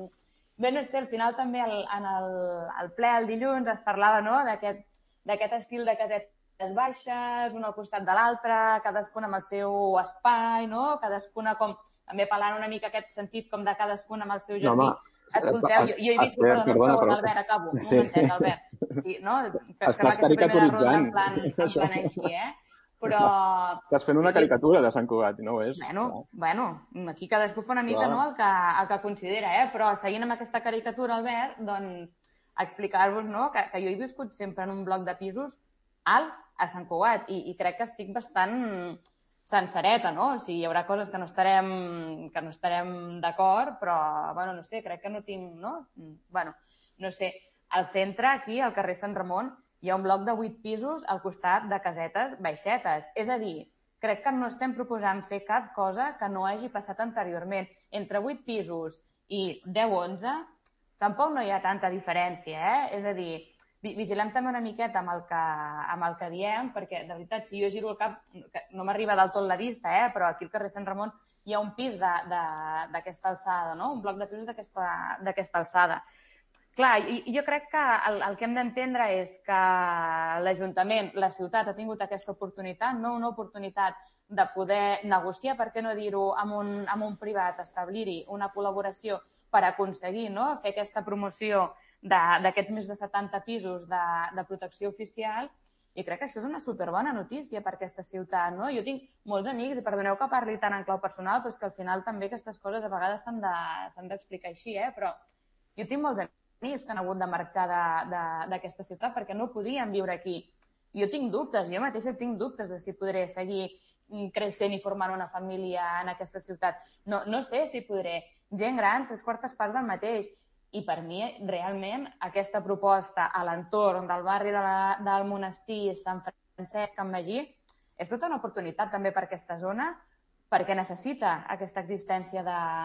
Bé, no sé, al final també el, en el, el ple el dilluns es parlava, no?, d'aquest estil de casetes baixes, una al costat de l'altra, cadascuna amb el seu espai, no?, cadascuna com... també parlant una mica aquest sentit com de cadascuna amb el seu jardí. No, escolteu, jo, jo he vist... Perdona, perdona, però... Albert, acabo. Un sí. momentet, Albert. Sí, no? Que, Estàs caricaturitzant. En plan, en plan així, eh? Però... Estàs fent una caricatura de Sant Cugat, no ho és? Bueno, no. bueno, aquí cadascú fa una mica, no?, el que, el que considera, eh? Però seguint amb aquesta caricatura, Albert, doncs explicar-vos, no?, que, que jo he viscut sempre en un bloc de pisos alt a Sant Cugat i, i crec que estic bastant sencereta, no? O sigui, hi haurà coses que no estarem, que no estarem d'acord, però, bueno, no sé, crec que no tinc, no? Bueno, no sé, al centre, aquí, al carrer Sant Ramon, hi ha un bloc de vuit pisos al costat de casetes baixetes. És a dir, crec que no estem proposant fer cap cosa que no hagi passat anteriorment. Entre vuit pisos i deu o onze, tampoc no hi ha tanta diferència, eh? És a dir, vigilem també una miqueta amb el que, amb el que diem, perquè, de veritat, si jo giro el cap, no m'arriba del tot la vista, eh? Però aquí al carrer Sant Ramon hi ha un pis d'aquesta alçada, no? Un bloc de pisos d'aquesta alçada. Clar, jo crec que el, el que hem d'entendre és que l'Ajuntament, la ciutat, ha tingut aquesta oportunitat, no una oportunitat de poder negociar, per què no dir-ho, amb, un, amb un privat, establir-hi una col·laboració per aconseguir, no?, fer aquesta promoció d'aquests més de setanta pisos de, de protecció oficial, i crec que això és una superbona notícia per aquesta ciutat, no? Jo tinc molts amics, i perdoneu que parli tant en clau personal, però és que al final també aquestes coses a vegades s'han d'explicar així, eh? Però jo tinc molts amics que han hagut de marxar d'aquesta ciutat perquè no podien viure aquí. Jo tinc dubtes, jo mateixa tinc dubtes de si podré seguir creixent i formant una família en aquesta ciutat. No, no sé si podré. Gent gran, tres quartes parts del mateix. I per mi, realment, aquesta proposta a l'entorn del barri de la, del monestir, Sant Francesc, Can Magí, és tota una oportunitat també per aquesta zona, perquè necessita aquesta existència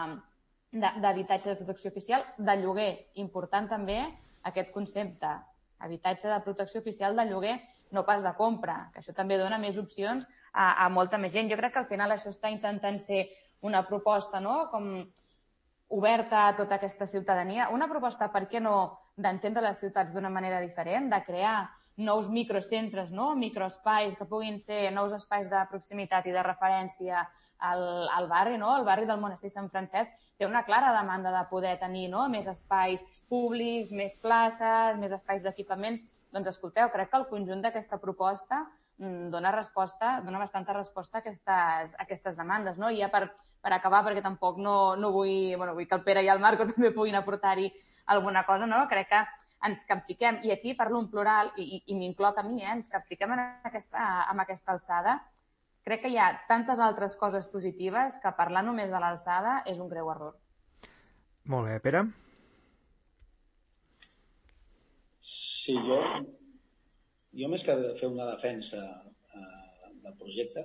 d'habitatge de, de protecció oficial, de lloguer. Important també aquest concepte, habitatge de protecció oficial de lloguer, no pas de compra, que això també dona més opcions a, a molta més gent. Jo crec que al final això està intentant ser una proposta, no?, com oberta a tota aquesta ciutadania. Una proposta, per què no, d'entendre les ciutats d'una manera diferent, de crear nous microcentres, no?, microespais que puguin ser nous espais de proximitat i de referència al, al barri, no? El barri del Monestir Sant Francesc té una clara demanda de poder tenir, no?, més espais públics, més places, més espais d'equipaments. Doncs escolteu, crec que el conjunt d'aquesta proposta dona resposta, dona bastanta resposta a aquestes, a aquestes demandes, no? I ja per, per acabar, perquè tampoc no, no vull, bueno, vull que el Pere i el Marco també puguin aportar-hi alguna cosa, no? Crec que ens capfiquem, i aquí parlo en plural, i, i, i m'incloc a mi, eh? Ens capfiquem en aquesta, en aquesta alçada. Crec que hi ha tantes altres coses positives que parlar només de l'alçada és un greu error. Molt bé, Pere? Sí, jo, jo més que fer una defensa eh, del projecte,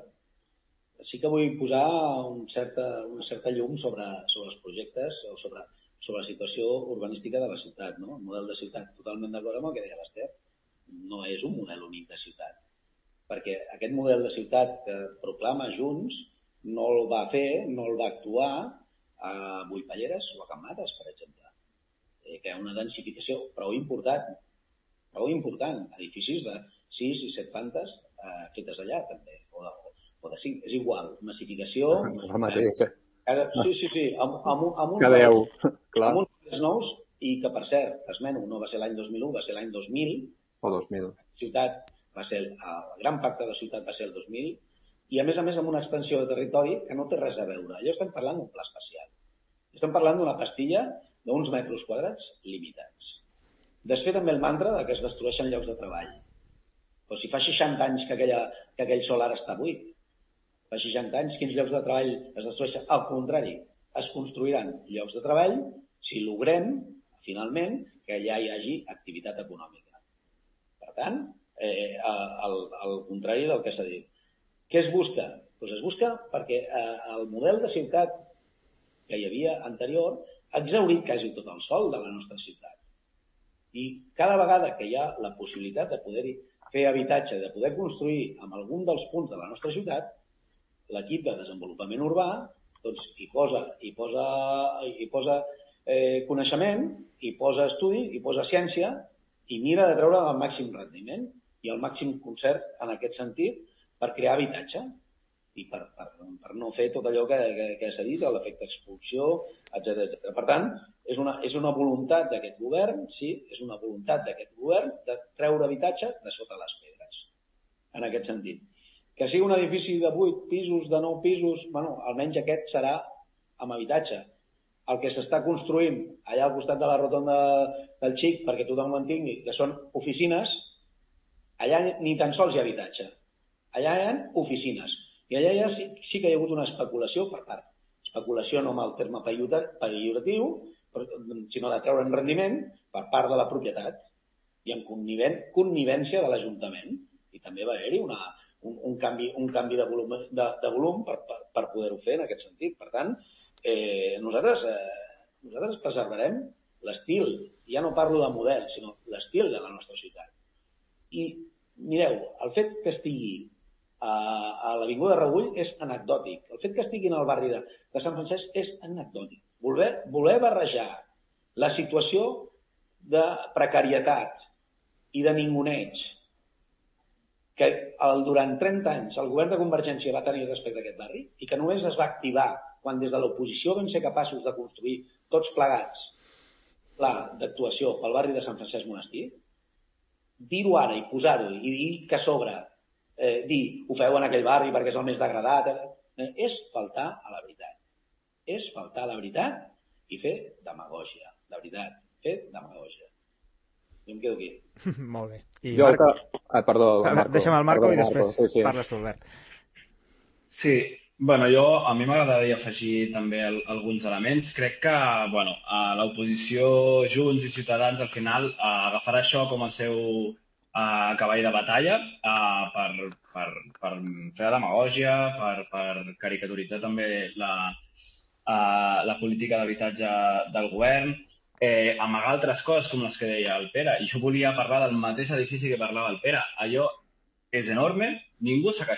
sí que vull posar un certa, una certa llum sobre, sobre els projectes o sobre, sobre la situació urbanística de la ciutat, no? El model de ciutat, totalment d'acord amb el que deia l'Ester, no és un model únic de ciutat, perquè aquest model de ciutat que proclama Junts no el va fer, no el va actuar a Boipalleres o a Can Mates, per exemple, eh, que hi ha una densificació prou important, prou important, edificis de sis i set plantes eh, fetes allà, també, o de, o de cinc, és igual, massificació... La mateixa. Eh, sí, sí, sí, amb, amb, amb uns Cada deu, clar. Amb uns nous, i que, per cert, esmeno, no va ser l'any dos mil u, va ser l'any dos mil. O dos mil. Ciutat va ser, el, el gran pacte de la ciutat va ser el dos mil, i a més a més amb una extensió de territori que no té res a veure. Allò estem parlant d'un pla espacial. Estem parlant d'una pastilla d'uns metres quadrats limitats. Desfer també el mantra de que es destrueixen llocs de treball. Però si fa seixanta anys que, aquella, que aquell solar està buit, fa seixanta anys, quins llocs de treball es destrueixen? Al contrari, es construiran llocs de treball si logrem, finalment, que allà hi hagi activitat econòmica. Per tant, eh, al, al contrari del que s'ha dit. Què es busca? Doncs es busca perquè eh, el model de ciutat que hi havia anterior ha exhaurit quasi tot el sòl de la nostra ciutat. I cada vegada que hi ha la possibilitat de poder fer habitatge, de poder construir en algun dels punts de la nostra ciutat, l'equip de desenvolupament urbà doncs, hi posa, hi posa, hi posa eh, coneixement, hi posa estudi, hi posa ciència i mira de treure el màxim rendiment i el màxim concert en aquest sentit per crear habitatge i per, per, per no fer tot allò que, que, que s'ha dit, l'efecte expulsió, etcètera. Per tant, és una, és una voluntat d'aquest govern, sí, és una voluntat d'aquest govern de treure habitatge de sota les pedres, en aquest sentit. Que sigui un edifici de vuit pisos, de nou pisos, bueno, almenys aquest serà amb habitatge. El que s'està construint allà al costat de la rotonda del Xic, perquè tothom ho entengui, que són oficines, allà ni tan sols hi ha habitatge. Allà hi ha oficines. I allà ja sí, sí que hi ha hagut una especulació per part. Especulació no amb el terme pejoratiu, sinó de treure en rendiment per part de la propietat i amb connivència de l'Ajuntament. I també va haver-hi una, un, un canvi, un canvi de volum, de, de volum per, per, per poder-ho fer en aquest sentit. Per tant, eh, nosaltres, eh, nosaltres preservarem l'estil, ja no parlo de model, sinó l'estil de la nostra ciutat. I mireu, el fet que estigui a, a l'Avinguda Rebull és anecdòtic. El fet que estigui en el barri de, de Sant Francesc és anecdòtic. Voler, voler barrejar la situació de precarietat i de ninguneig que el, durant trenta anys el govern de Convergència va tenir respecte a aquest barri i que només es va activar quan des de l'oposició vam ser capaços de construir tots plegats pla d'actuació pel barri de Sant Francesc Monestir, dir-ho ara i posar-ho i dir que a sobre eh, dir ho feu en aquell barri perquè és el més degradat, eh, és faltar a la veritat. És faltar a la veritat i fer demagògia. De veritat, fer demagògia. Jo em quedo aquí. Molt bé. I jo Marco... que... ah, perdó, Marco. Deixa'm el Marco perdó, i després Marco. Sí, sí. parles tu, Albert. Sí, bueno, jo, a mi m'agradaria afegir també el, alguns elements. Crec que, bueno, a l'oposició, Junts i Ciutadans, al final, a agafarà això com el seu a cavall de batalla uh, per, per, per fer demagògia, per, per caricaturitzar també la, uh, la política d'habitatge del govern, eh, amagar altres coses com les que deia el Pere. I jo volia parlar del mateix edifici que parlava el Pere. Allò és enorme, ningú s'ha queixat,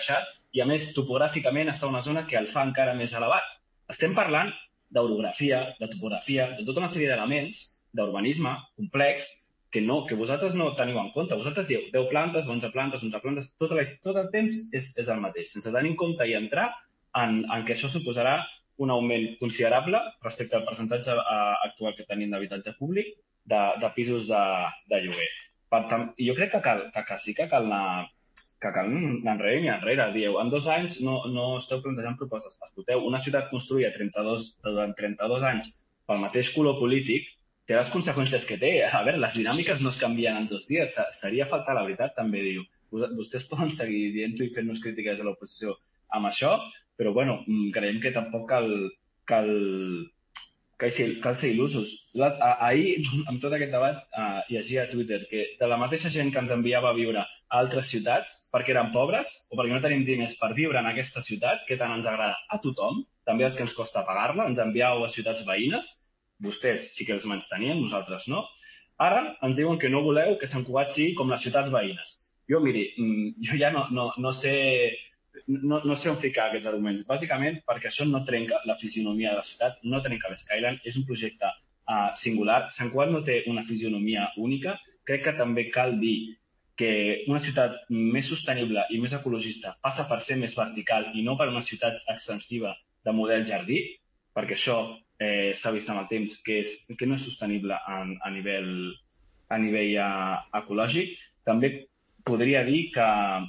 i a més topogràficament està en una zona que el fa encara més elevat. Estem parlant d'orografia, de topografia, de tota una sèrie d'elements d'urbanisme complex que, no, que vosaltres no teniu en compte. Vosaltres dieu deu plantes, onze plantes, onze plantes, tot, la, tot el temps és, és el mateix, sense tenir en compte i entrar en, en què això suposarà un augment considerable respecte al percentatge uh, actual que tenim d'habitatge públic de, de pisos de, de lloguer. Per tant, jo crec que, cal, que, que sí que cal anar, que cal anar enrere i enrere. Dieu, en dos anys no, no esteu plantejant propostes. Escolteu, una ciutat construïda trenta-dos, durant trenta-dos anys pel mateix color polític té les conseqüències que té. A veure, les dinàmiques no es canvien en dos dies. Seria faltar la veritat, també diu. Vostès poden seguir dient-ho i fent-nos crítiques a l'oposició amb això, però bueno, creiem que tampoc cal... cal Cal ser, cal ser il·lusos. La, a, ahir, amb tot aquest debat, uh, llegia a Twitter que de la mateixa gent que ens enviava a viure a altres ciutats perquè eren pobres o perquè no tenim diners per viure en aquesta ciutat, que tant ens agrada a tothom, també els que ens costa pagar-la, ens enviàveu a ciutats veïnes, vostès sí que els mantenien, nosaltres no. Ara ens diuen que no voleu que Sant Cugat sigui com les ciutats veïnes. Jo, miri, jo ja no, no, no sé... No, no sé on ficar aquests arguments, bàsicament perquè això no trenca la fisionomia de la ciutat, no trenca l'Skyline, és un projecte uh, singular. Sant Cugat no té una fisionomia única. Crec que també cal dir que una ciutat més sostenible i més ecologista passa per ser més vertical i no per una ciutat extensiva de model jardí, perquè això eh, s'ha vist amb el temps que, és, que no és sostenible a, a nivell, a nivell uh, ecològic. També podria dir que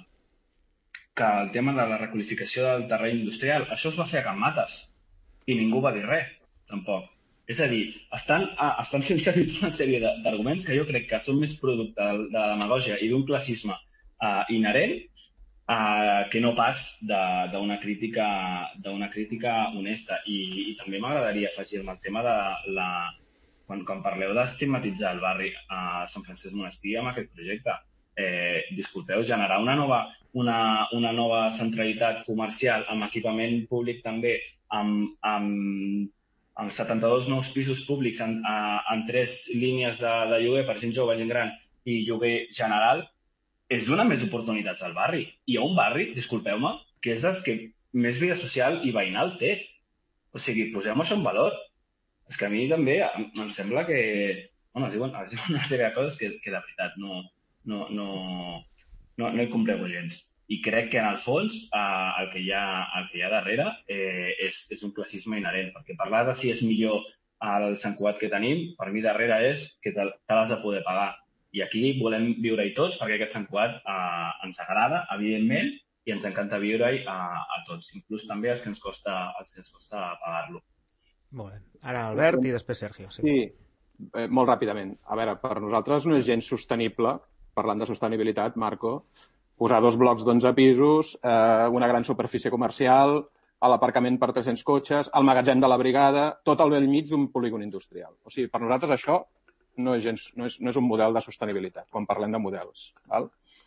que el tema de la requalificació del terreny industrial, això es va fer a Can Mates i ningú va dir res, tampoc. És a dir, estan, ah, estan fent servir una sèrie d'arguments que jo crec que són més producte de, de la demagògia i d'un classisme uh, inherent uh, que no pas d'una crítica, d'una crítica honesta. I, i també m'agradaria afegir-me el tema de la... Quan, quan parleu d'estigmatitzar el barri a Sant Francesc Monestir amb aquest projecte, eh, disculpeu, generar una nova, una, una nova centralitat comercial amb equipament públic també, amb, amb, amb setanta-dos nous pisos públics en, a, en tres línies de, de lloguer per gent jove, gent gran i lloguer general, és donar més oportunitats al barri. I hi ha un barri, disculpeu-me, que és dels que més vida social i veïnal té. O sigui, posem això en valor. És que a mi també em, em sembla que... Bueno, es diuen, es diuen una sèrie de coses que, que de veritat no... no, no, no, no hi compreu gens. I crec que en el fons eh, el, que hi ha, el que hi ha darrere eh, és, és un classisme inherent, perquè parlar de si és millor el Sant Cugat que tenim, per mi darrere és que te, te l'has de poder pagar. I aquí volem viure-hi tots, perquè aquest Sant Cugat eh, ens agrada, evidentment, i ens encanta viure-hi a, a tots, inclús també els que ens costa, els que ens costa pagar-lo. Molt bé. Ara Albert i després Sergio. Sí, sí eh, molt ràpidament. A veure, per nosaltres no és gens sostenible, parlant de sostenibilitat, Marco, posar dos blocs d'onze pisos, eh, una gran superfície comercial, a l'aparcament per tres-cents cotxes, al magatzem de la brigada, tot al bell mig d'un polígon industrial. O sigui, per nosaltres això no és, gens, no és, no és un model de sostenibilitat, quan parlem de models. Val?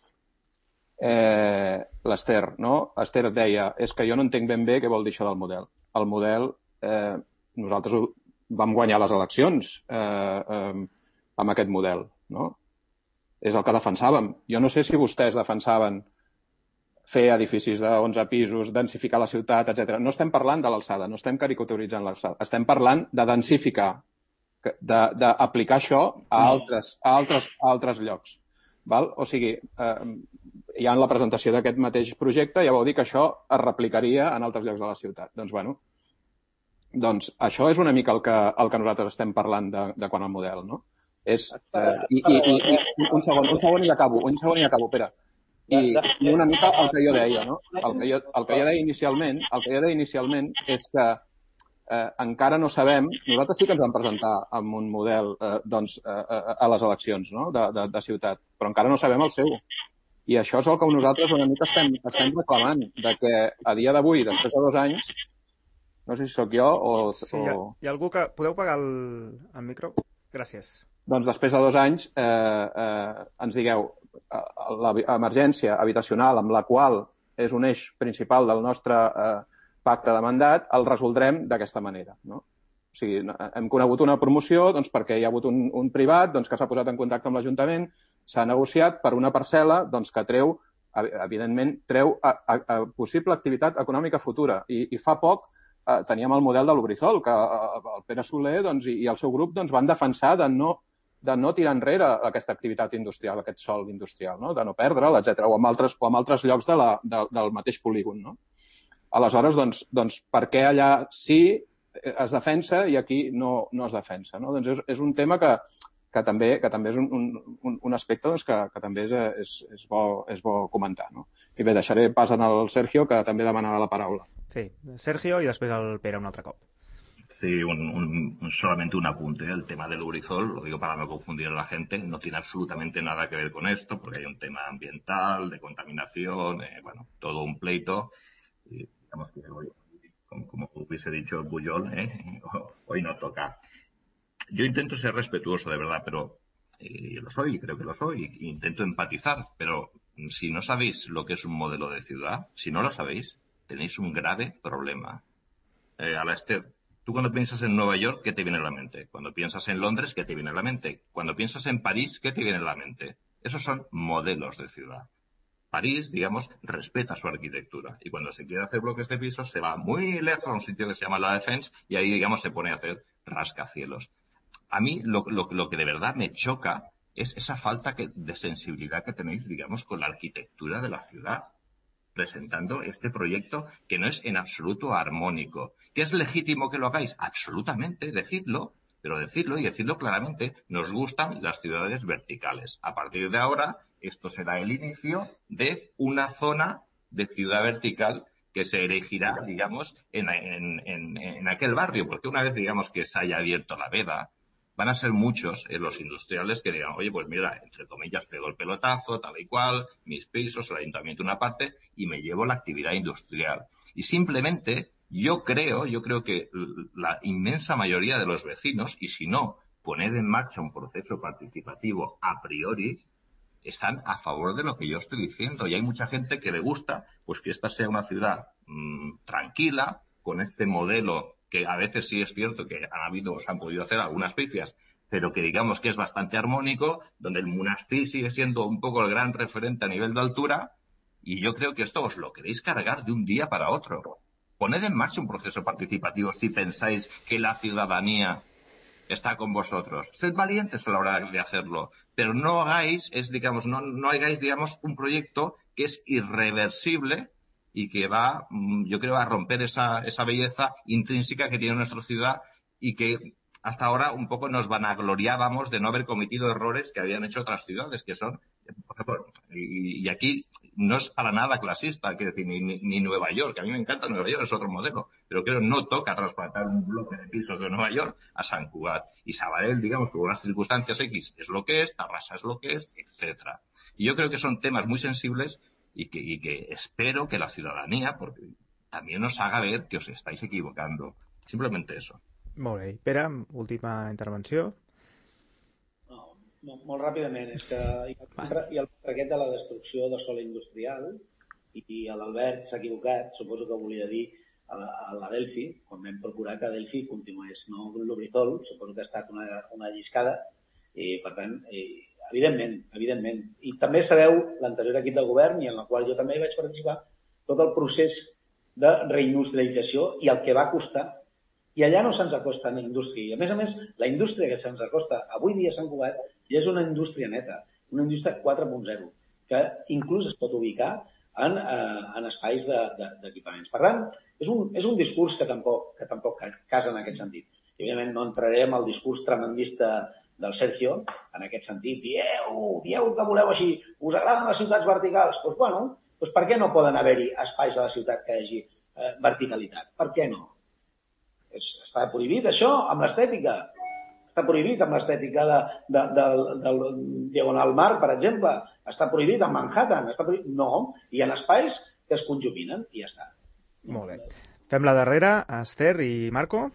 Eh, L'Ester, no? Esther deia, és que jo no entenc ben bé què vol dir això del model. El model, eh, nosaltres vam guanyar les eleccions eh, eh, amb aquest model, no? És el que defensàvem. Jo no sé si vostès defensaven fer edificis d'onze pisos, densificar la ciutat, etcètera. No estem parlant de l'alçada, no estem caricaturitzant l'alçada. Estem parlant de densificar, d'aplicar això a altres, a altres, a altres llocs. Val? O sigui, eh, ja en la presentació d'aquest mateix projecte ja vau dir que això es replicaria en altres llocs de la ciutat. Doncs, bueno, doncs això és una mica el que, el que nosaltres estem parlant de, de quan al model, no? És, eh, i, i, i, un segon, un segon i acabo, un segon i acabo, Pere. I, i una mica el que jo deia, no? El que jo, el que jo deia inicialment, el que jo deia inicialment és que eh, encara no sabem, nosaltres sí que ens vam presentar amb un model eh, doncs, eh, a les eleccions, no? de, de, de ciutat, però encara no sabem el seu. I això és el que nosaltres una mica estem, estem reclamant, de que a dia d'avui, després de dos anys, no sé si sóc jo o... Sí, hi ha, hi ha algú que... Podeu pagar el, el micro? Gràcies. Doncs després de dos anys eh, eh, ens digueu l'emergència habitacional amb la qual és un eix principal del nostre eh, pacte de mandat, el resoldrem d'aquesta manera. No? O sigui, hem conegut una promoció doncs, perquè hi ha hagut un, un privat doncs, que s'ha posat en contacte amb l'Ajuntament, s'ha negociat per una parcel·la doncs, que treu evidentment, treu a, a, a possible activitat econòmica futura. I, i fa poc eh, teníem el model de l'Obrizol, que eh, el Pere Soler doncs, i, i el seu grup doncs, van defensar de no, de no tirar enrere aquesta activitat industrial, aquest sòl industrial, no? De no perdre'l, etcètera, o en altres, o en altres llocs de la, de, del mateix polígon. No? Aleshores, doncs, doncs, per què allà sí es defensa i aquí no, no es defensa? No? Doncs és, és un tema que, que, també, que també és un, un, un aspecte doncs, que, que també és, és, és, bo, és bo comentar. No? I bé, deixaré pas al Sergio, que també demanava la paraula. Sí, Sergio i després el Pere un altre cop. Sí, un, un, solamente un apunte. El tema del Urizol, lo digo para no confundir a la gente, no tiene absolutamente nada que ver con esto, porque hay un tema ambiental, de contaminación, eh, bueno, todo un pleito. Y digamos que hoy, como, como hubiese dicho Pujol, eh, hoy no toca. Yo intento ser respetuoso, de verdad, pero eh, lo soy, creo que lo soy, intento empatizar, pero si no sabéis lo que es un modelo de ciudad, si no lo sabéis, tenéis un grave problema. Eh, a la Esther, tú cuando piensas en Nueva York, ¿qué te viene a la mente? Cuando piensas en Londres, ¿qué te viene a la mente? Cuando piensas en París, ¿qué te viene a la mente? Esos son modelos de ciudad. París, digamos, respeta su arquitectura y cuando se quiere hacer bloques de pisos se va muy lejos a un sitio que se llama La Défense y ahí, digamos, se pone a hacer rascacielos. A mí lo, lo, lo que de verdad me choca es esa falta que, de sensibilidad que tenéis, digamos, con la arquitectura de la ciudad, presentando este proyecto que no es en absoluto armónico. ¿Que es legítimo que lo hagáis? Absolutamente, decidlo, pero decidlo y decidlo claramente. Nos gustan las ciudades verticales. A partir de ahora, esto será el inicio de una zona de ciudad vertical que se erigirá, digamos, en, en, en, en aquel barrio, porque una vez, digamos, que se haya abierto la veda, van a ser muchos eh, los industriales que digan, oye, pues mira, entre comillas, pego el pelotazo, tal y cual, mis pisos, el ayuntamiento una parte, y me llevo la actividad industrial. Y simplemente, yo creo, yo creo que la inmensa mayoría de los vecinos, y si no, poner en marcha un proceso participativo a priori, están a favor de lo que yo estoy diciendo. Y hay mucha gente que le gusta, pues que esta sea una ciudad mmm, tranquila, con este modelo que a veces sí es cierto que han habido o se han podido hacer algunas pifias, pero que digamos que es bastante armónico, donde el Monastery sigue siendo un poco el gran referente a nivel de altura, y yo creo que esto os lo queréis cargar de un día para otro. Poned en marcha un proceso participativo si pensáis que la ciudadanía está con vosotros. Sed valientes a la hora de hacerlo, pero no hagáis, es, digamos, no, no hagáis, digamos, un proyecto que es irreversible y que va, yo creo, a romper esa, esa belleza intrínseca que tiene nuestra ciudad y que hasta ahora un poco nos vanagloriábamos de no haber cometido errores que habían hecho otras ciudades, que son, por ejemplo, y, y aquí no es para nada clasista, quiero decir, ni, ni, ni Nueva York, a mí me encanta Nueva York, es otro modelo, pero creo que no toca trasplantar un bloque de pisos de Nueva York a San Cugat. Y Sabadell, digamos, por unas circunstancias X es lo que es, Tarrasa es lo que es, etcétera. Y yo creo que son temas muy sensibles y que, y que espero que la ciudadanía, porque también os haga ver que os estáis equivocando. Simplemente eso. Molt bé. Pere, última intervenció. No, molt, molt ràpidament. És que hi ha, hi ha el paquet de la destrucció de sòl industrial i l'Albert s'ha equivocat, suposo que volia dir a la, a la Delphi, quan vam procurar que Delphi continués, no l'Obrizol, suposo que ha estat una, una lliscada i, per tant, i, evidentment, evidentment. I també sabeu l'anterior equip de govern, i en la qual jo també vaig participar, tot el procés de reindustrialització i el que va costar. I allà no se'ns acosta a la indústria. I a més a més, la indústria que se'ns acosta avui dia a Sant Cugat ja és una indústria neta, una indústria quatre punt zero, que inclús es pot ubicar en, eh, en espais d'equipaments. De, per tant, és un, és un discurs que tampoc, que tampoc casa en aquest sentit. I, evidentment, no entrarem al discurs tremendista del Sergio en aquest sentit. Dieu, dieu que voleu així, us agraden les ciutats verticals? Doncs, bueno, doncs per què no poden haver-hi espais a la ciutat que hi hagi eh, verticalitat? Per què no? Està prohibit això amb l'estètica. Està prohibit amb l'estètica de, de, de, de, de Diagonal Mar, per exemple. Està prohibit amb Manhattan. Està prohibit... No, hi ha espais que es conjuminen i ja està. Molt bé. Fem la darrera, Esther i Marco.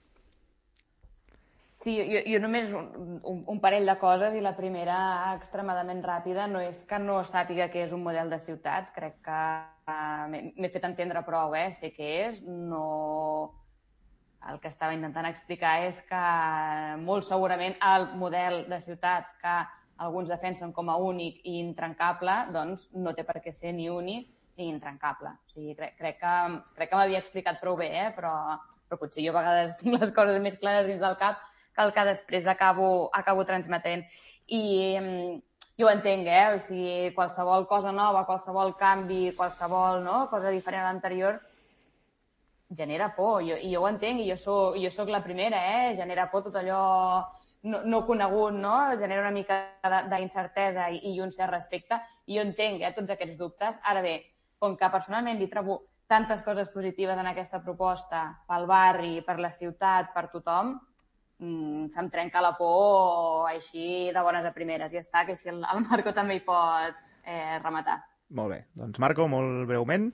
Sí, jo, jo només un, un, un parell de coses i la primera, extremadament ràpida, no és que no sàpiga què és un model de ciutat, crec que uh, m'he fet entendre prou, eh? Sé què és, no... El que estava intentant explicar és que molt segurament el model de ciutat que alguns defensen com a únic i intrancable, doncs no té per què ser ni únic ni intrancable. O sigui, crec, crec que, crec que m'havia explicat prou bé, eh? però, però potser jo a vegades tinc les coses més clares dins del cap que el que després acabo, acabo transmetent. I jo ho entenc, eh? O sigui, qualsevol cosa nova, qualsevol canvi, qualsevol no? cosa diferent a l'anterior, genera por. Jo, I jo ho entenc, i jo soc, jo soc la primera, eh? Genera por tot allò no, no conegut, no? Genera una mica d'incertesa i, i un cert respecte. I jo entenc eh, tots aquests dubtes. Ara bé, com que personalment li trobo tantes coses positives en aquesta proposta pel barri, per la ciutat, per tothom, se'm trenca la por així de bones a primeres. I ja està, que així el, el Marco també hi pot eh, rematar. Molt bé. Doncs Marco, molt breument.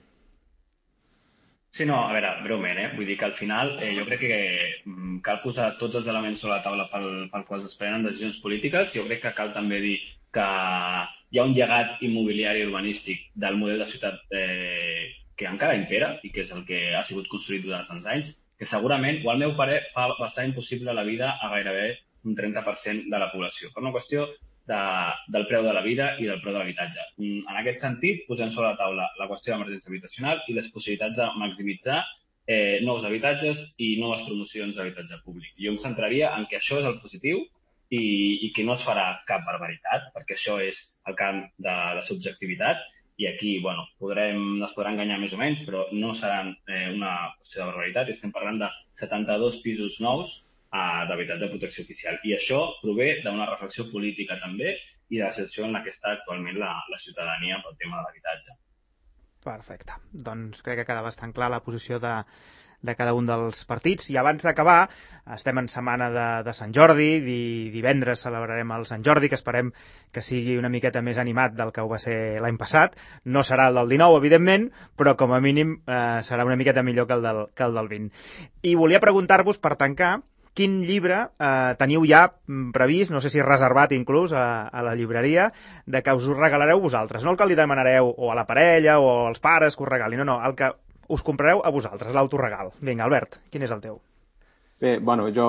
Sí, no, a veure, breument, eh? Vull dir que al final eh, jo crec que mm, cal posar tots els elements sobre la taula pel, pel quals es prenen decisions polítiques. Jo crec que cal també dir que hi ha un llegat immobiliari urbanístic del model de ciutat eh, que encara impera i que és el que ha sigut construït durant tants anys, que segurament, o al meu parer, fa bastant impossible la vida a gairebé un trenta per cent de la població, per una qüestió de, del preu de la vida i del preu de l'habitatge. En aquest sentit, posem sobre la taula la qüestió d'emergència habitacional i les possibilitats de maximitzar eh, nous habitatges i noves promocions d'habitatge públic. Jo em centraria en que això és el positiu i, i que no es farà cap barbaritat, perquè això és el camp de la subjectivitat. I aquí, bueno, podrem, es podrà enganyar més o menys, però no seran eh, una qüestió de barbaritat. Estem parlant de setanta-dos pisos nous eh, d'habitatge de protecció oficial. I això prové d'una reflexió política també i de la situació en la que està actualment la, la ciutadania pel tema de l'habitatge. Perfecte. Doncs crec que queda bastant clar la posició de, de cada un dels partits. I abans d'acabar, estem en setmana de, de Sant Jordi, di, divendres celebrarem el Sant Jordi, que esperem que sigui una miqueta més animat del que ho va ser l'any passat. No serà el del dinou, evidentment, però com a mínim eh, serà una miqueta millor que el del, que el del vint. I volia preguntar-vos, per tancar, quin llibre eh, teniu ja previst, no sé si reservat inclús a, a la llibreria, de que us ho regalareu vosaltres. No el que li demanareu o a la parella o als pares que us regalin, no, no, el que us comprareu a vosaltres, l'autoregal. Vinga, Albert, quin és el teu? Bé, bueno, jo...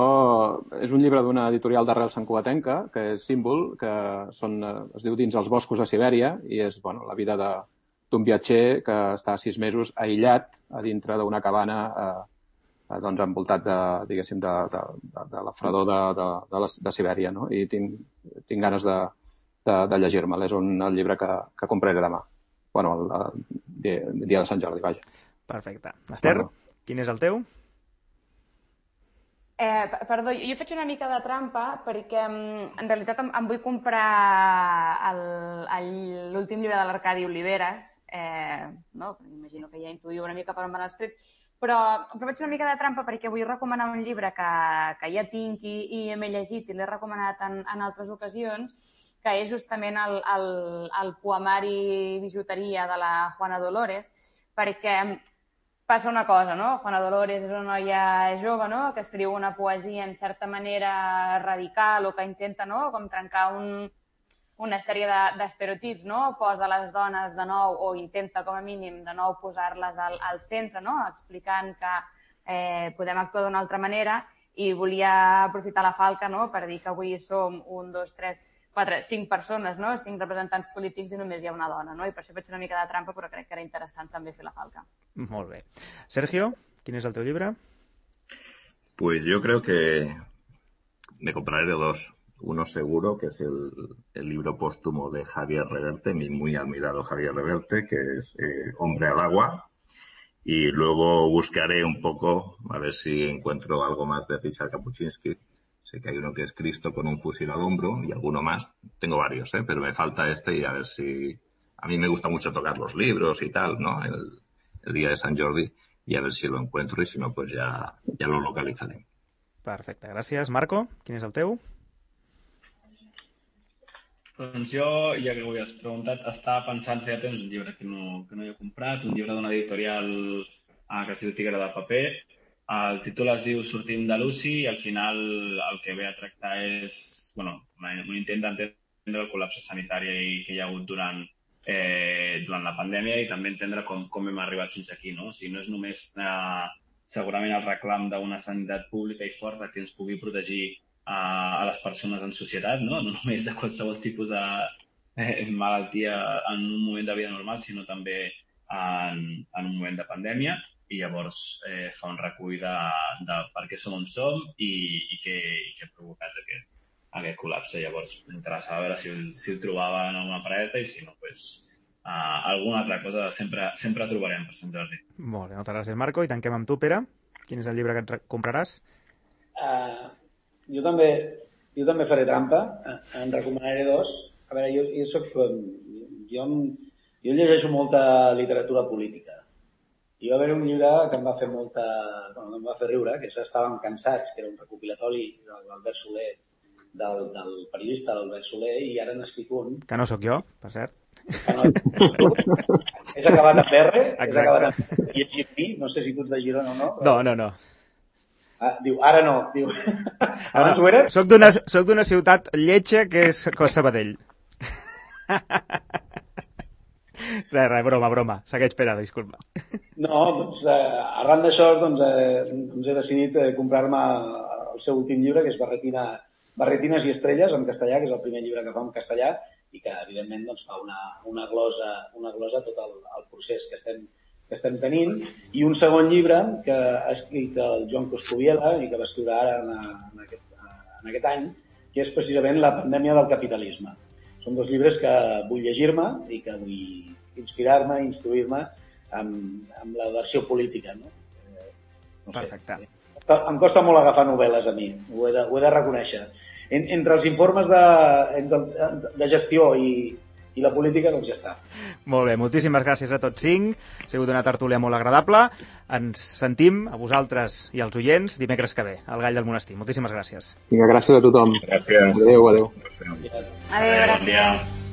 És un llibre d'una editorial d'arrel santcugatenca, que és Símbol, que són, es diu Dins els boscos de Sibèria, i és bueno, la vida d'un viatger que està sis mesos aïllat a dintre d'una cabana eh, doncs envoltat de, diguéssim, de, de, de, de la fredor de, de, de, la, de Sibèria, no? I tinc, tinc ganes de, de, de llegir-me'l. És un, el llibre que, que compraré demà. Bueno, el, el, el dia de Sant Jordi, vaja. Perfecte. Esther, bueno. Quin és el teu? Eh, perdó, jo faig una mica de trampa perquè en realitat em, em vull comprar l'últim llibre de l'Arcadi Oliveres, eh, no? Imagino que ja intuïu una mica per on van els trets, però, però faig una mica de trampa perquè vull recomanar un llibre que, que ja tinc i, i m'he llegit i l'he recomanat en, en altres ocasions, que és justament el, el, el poemari Bijuteria de la Juana Dolores, perquè passa una cosa, no? Juana Dolores és una noia jove, no?, que escriu una poesia en certa manera radical o que intenta, no?, com trencar un, una sèrie d'estereotips, no? Posa les dones de nou, o intenta com a mínim de nou posar-les al, al centre, no?, explicant que eh, podem actuar d'una altra manera, i volia aprofitar la falca, no?, per dir que avui som un, dos, tres, quatre, cinc persones, no?, cinc representants polítics i només hi ha una dona, no? I per això faig una mica de trampa, però crec que era interessant també fer la falca. Molt bé. Sergio, quin és el teu llibre? Pues yo creo que me compraré dos. Uno seguro, que es el, el libro póstumo de Javier Reverte, mi muy admirado Javier Reverte, que es eh, Hombre al agua. Y luego buscaré un poco, a ver si encuentro algo más de Richard Kapuscinski. Sé que hay uno que es Cristo con un fusil al hombro y alguno más. Tengo varios, ¿eh? Pero me falta este y a ver si... A mí me gusta mucho tocar los libros y tal, ¿no? El, el día de Sant Jordi, y a ver si lo encuentro y si no, pues ya, ya lo localizaré. Perfecte, gràcies. Marco, quin és el teu? Doncs jo, ja que ho has preguntat, estava pensant feia temps un llibre que no, que no he comprat, un llibre d'una editorial ah, que es diu Tigre de paper. El títol es diu Sortim de l'U C I i al final el que ve a tractar és bueno, un intent d'entendre el col·lapse sanitari que hi ha hagut durant, eh, durant la pandèmia i també entendre com, com hem arribat fins aquí. No? O sigui, no és només eh, segurament el reclam d'una sanitat pública i forta que ens pugui protegir a, a les persones en societat, no? No només de qualsevol tipus de eh, malaltia en un moment de vida normal, sinó també en, en un moment de pandèmia, i llavors eh, fa un recull de, de per què som on som i, i, què, i què ha provocat aquest, aquest col·lapse. Llavors m'interessava veure si, si el trobaven en una pareta i si no, pues, uh, alguna altra cosa sempre, sempre trobarem per Sant Jordi. Molt bé, moltes gràcies, Marco. I tanquem amb tu, Pere. Quin és el llibre que et compraràs? Uh, jo, també, jo també faré trampa. En recomanaré dos. A veure, jo, jo soc... Jo, jo llegeixo molta literatura política. Hi va haver un llibre que em va fer molta... Bueno, em va fer riure, que és Estàvem cansats, que era un recopilatori de l'Albert Soler, del, del periodista l'Albert Soler, i ara n'escric un. Que no sóc jo, per cert. Que no, és acabat amb R, és acabat amb I G P, no sé si tu ets de Girona o no. Però... No, no, no. Ah, diu, ara no. Diu. Abans ho eres? Soc d'una, soc d'una ciutat lletja que és Sabadell. Res, res, broma, broma. Segueix, Pere, disculpa. No, doncs, eh, arran d'això, doncs, eh, doncs he decidit eh, comprar-me el seu últim llibre, que és Barretina, Barretines i estrelles, en castellà, que és el primer llibre que fa en castellà, i que, evidentment, doncs, fa una, una, glosa, una glosa tot el, el procés que estem, que estem tenint. I un segon llibre que ha escrit el Joan Coscubiela i que va escriure ara en, en, aquest, en aquest any, que és precisament La pandèmia del capitalisme. Són dos llibres que vull llegir-me i que vull inspirar-me, instruir-me amb, amb la versió política. No? Eh, no sé. Perfecte. Em costa molt agafar novel·les a mi, ho he de, ho he de reconèixer. En, entre els informes de, de, de gestió i, i la política, doncs ja està. Molt bé, moltíssimes gràcies a tots cinc. Ha sigut una tertúlia molt agradable. Ens sentim, a vosaltres i als oients, dimecres que ve, al Gall del Monestir. Moltíssimes gràcies. Vinga, gràcies a tothom. Gràcies. Adéu, adéu. Adéu, gràcies. Bon dia.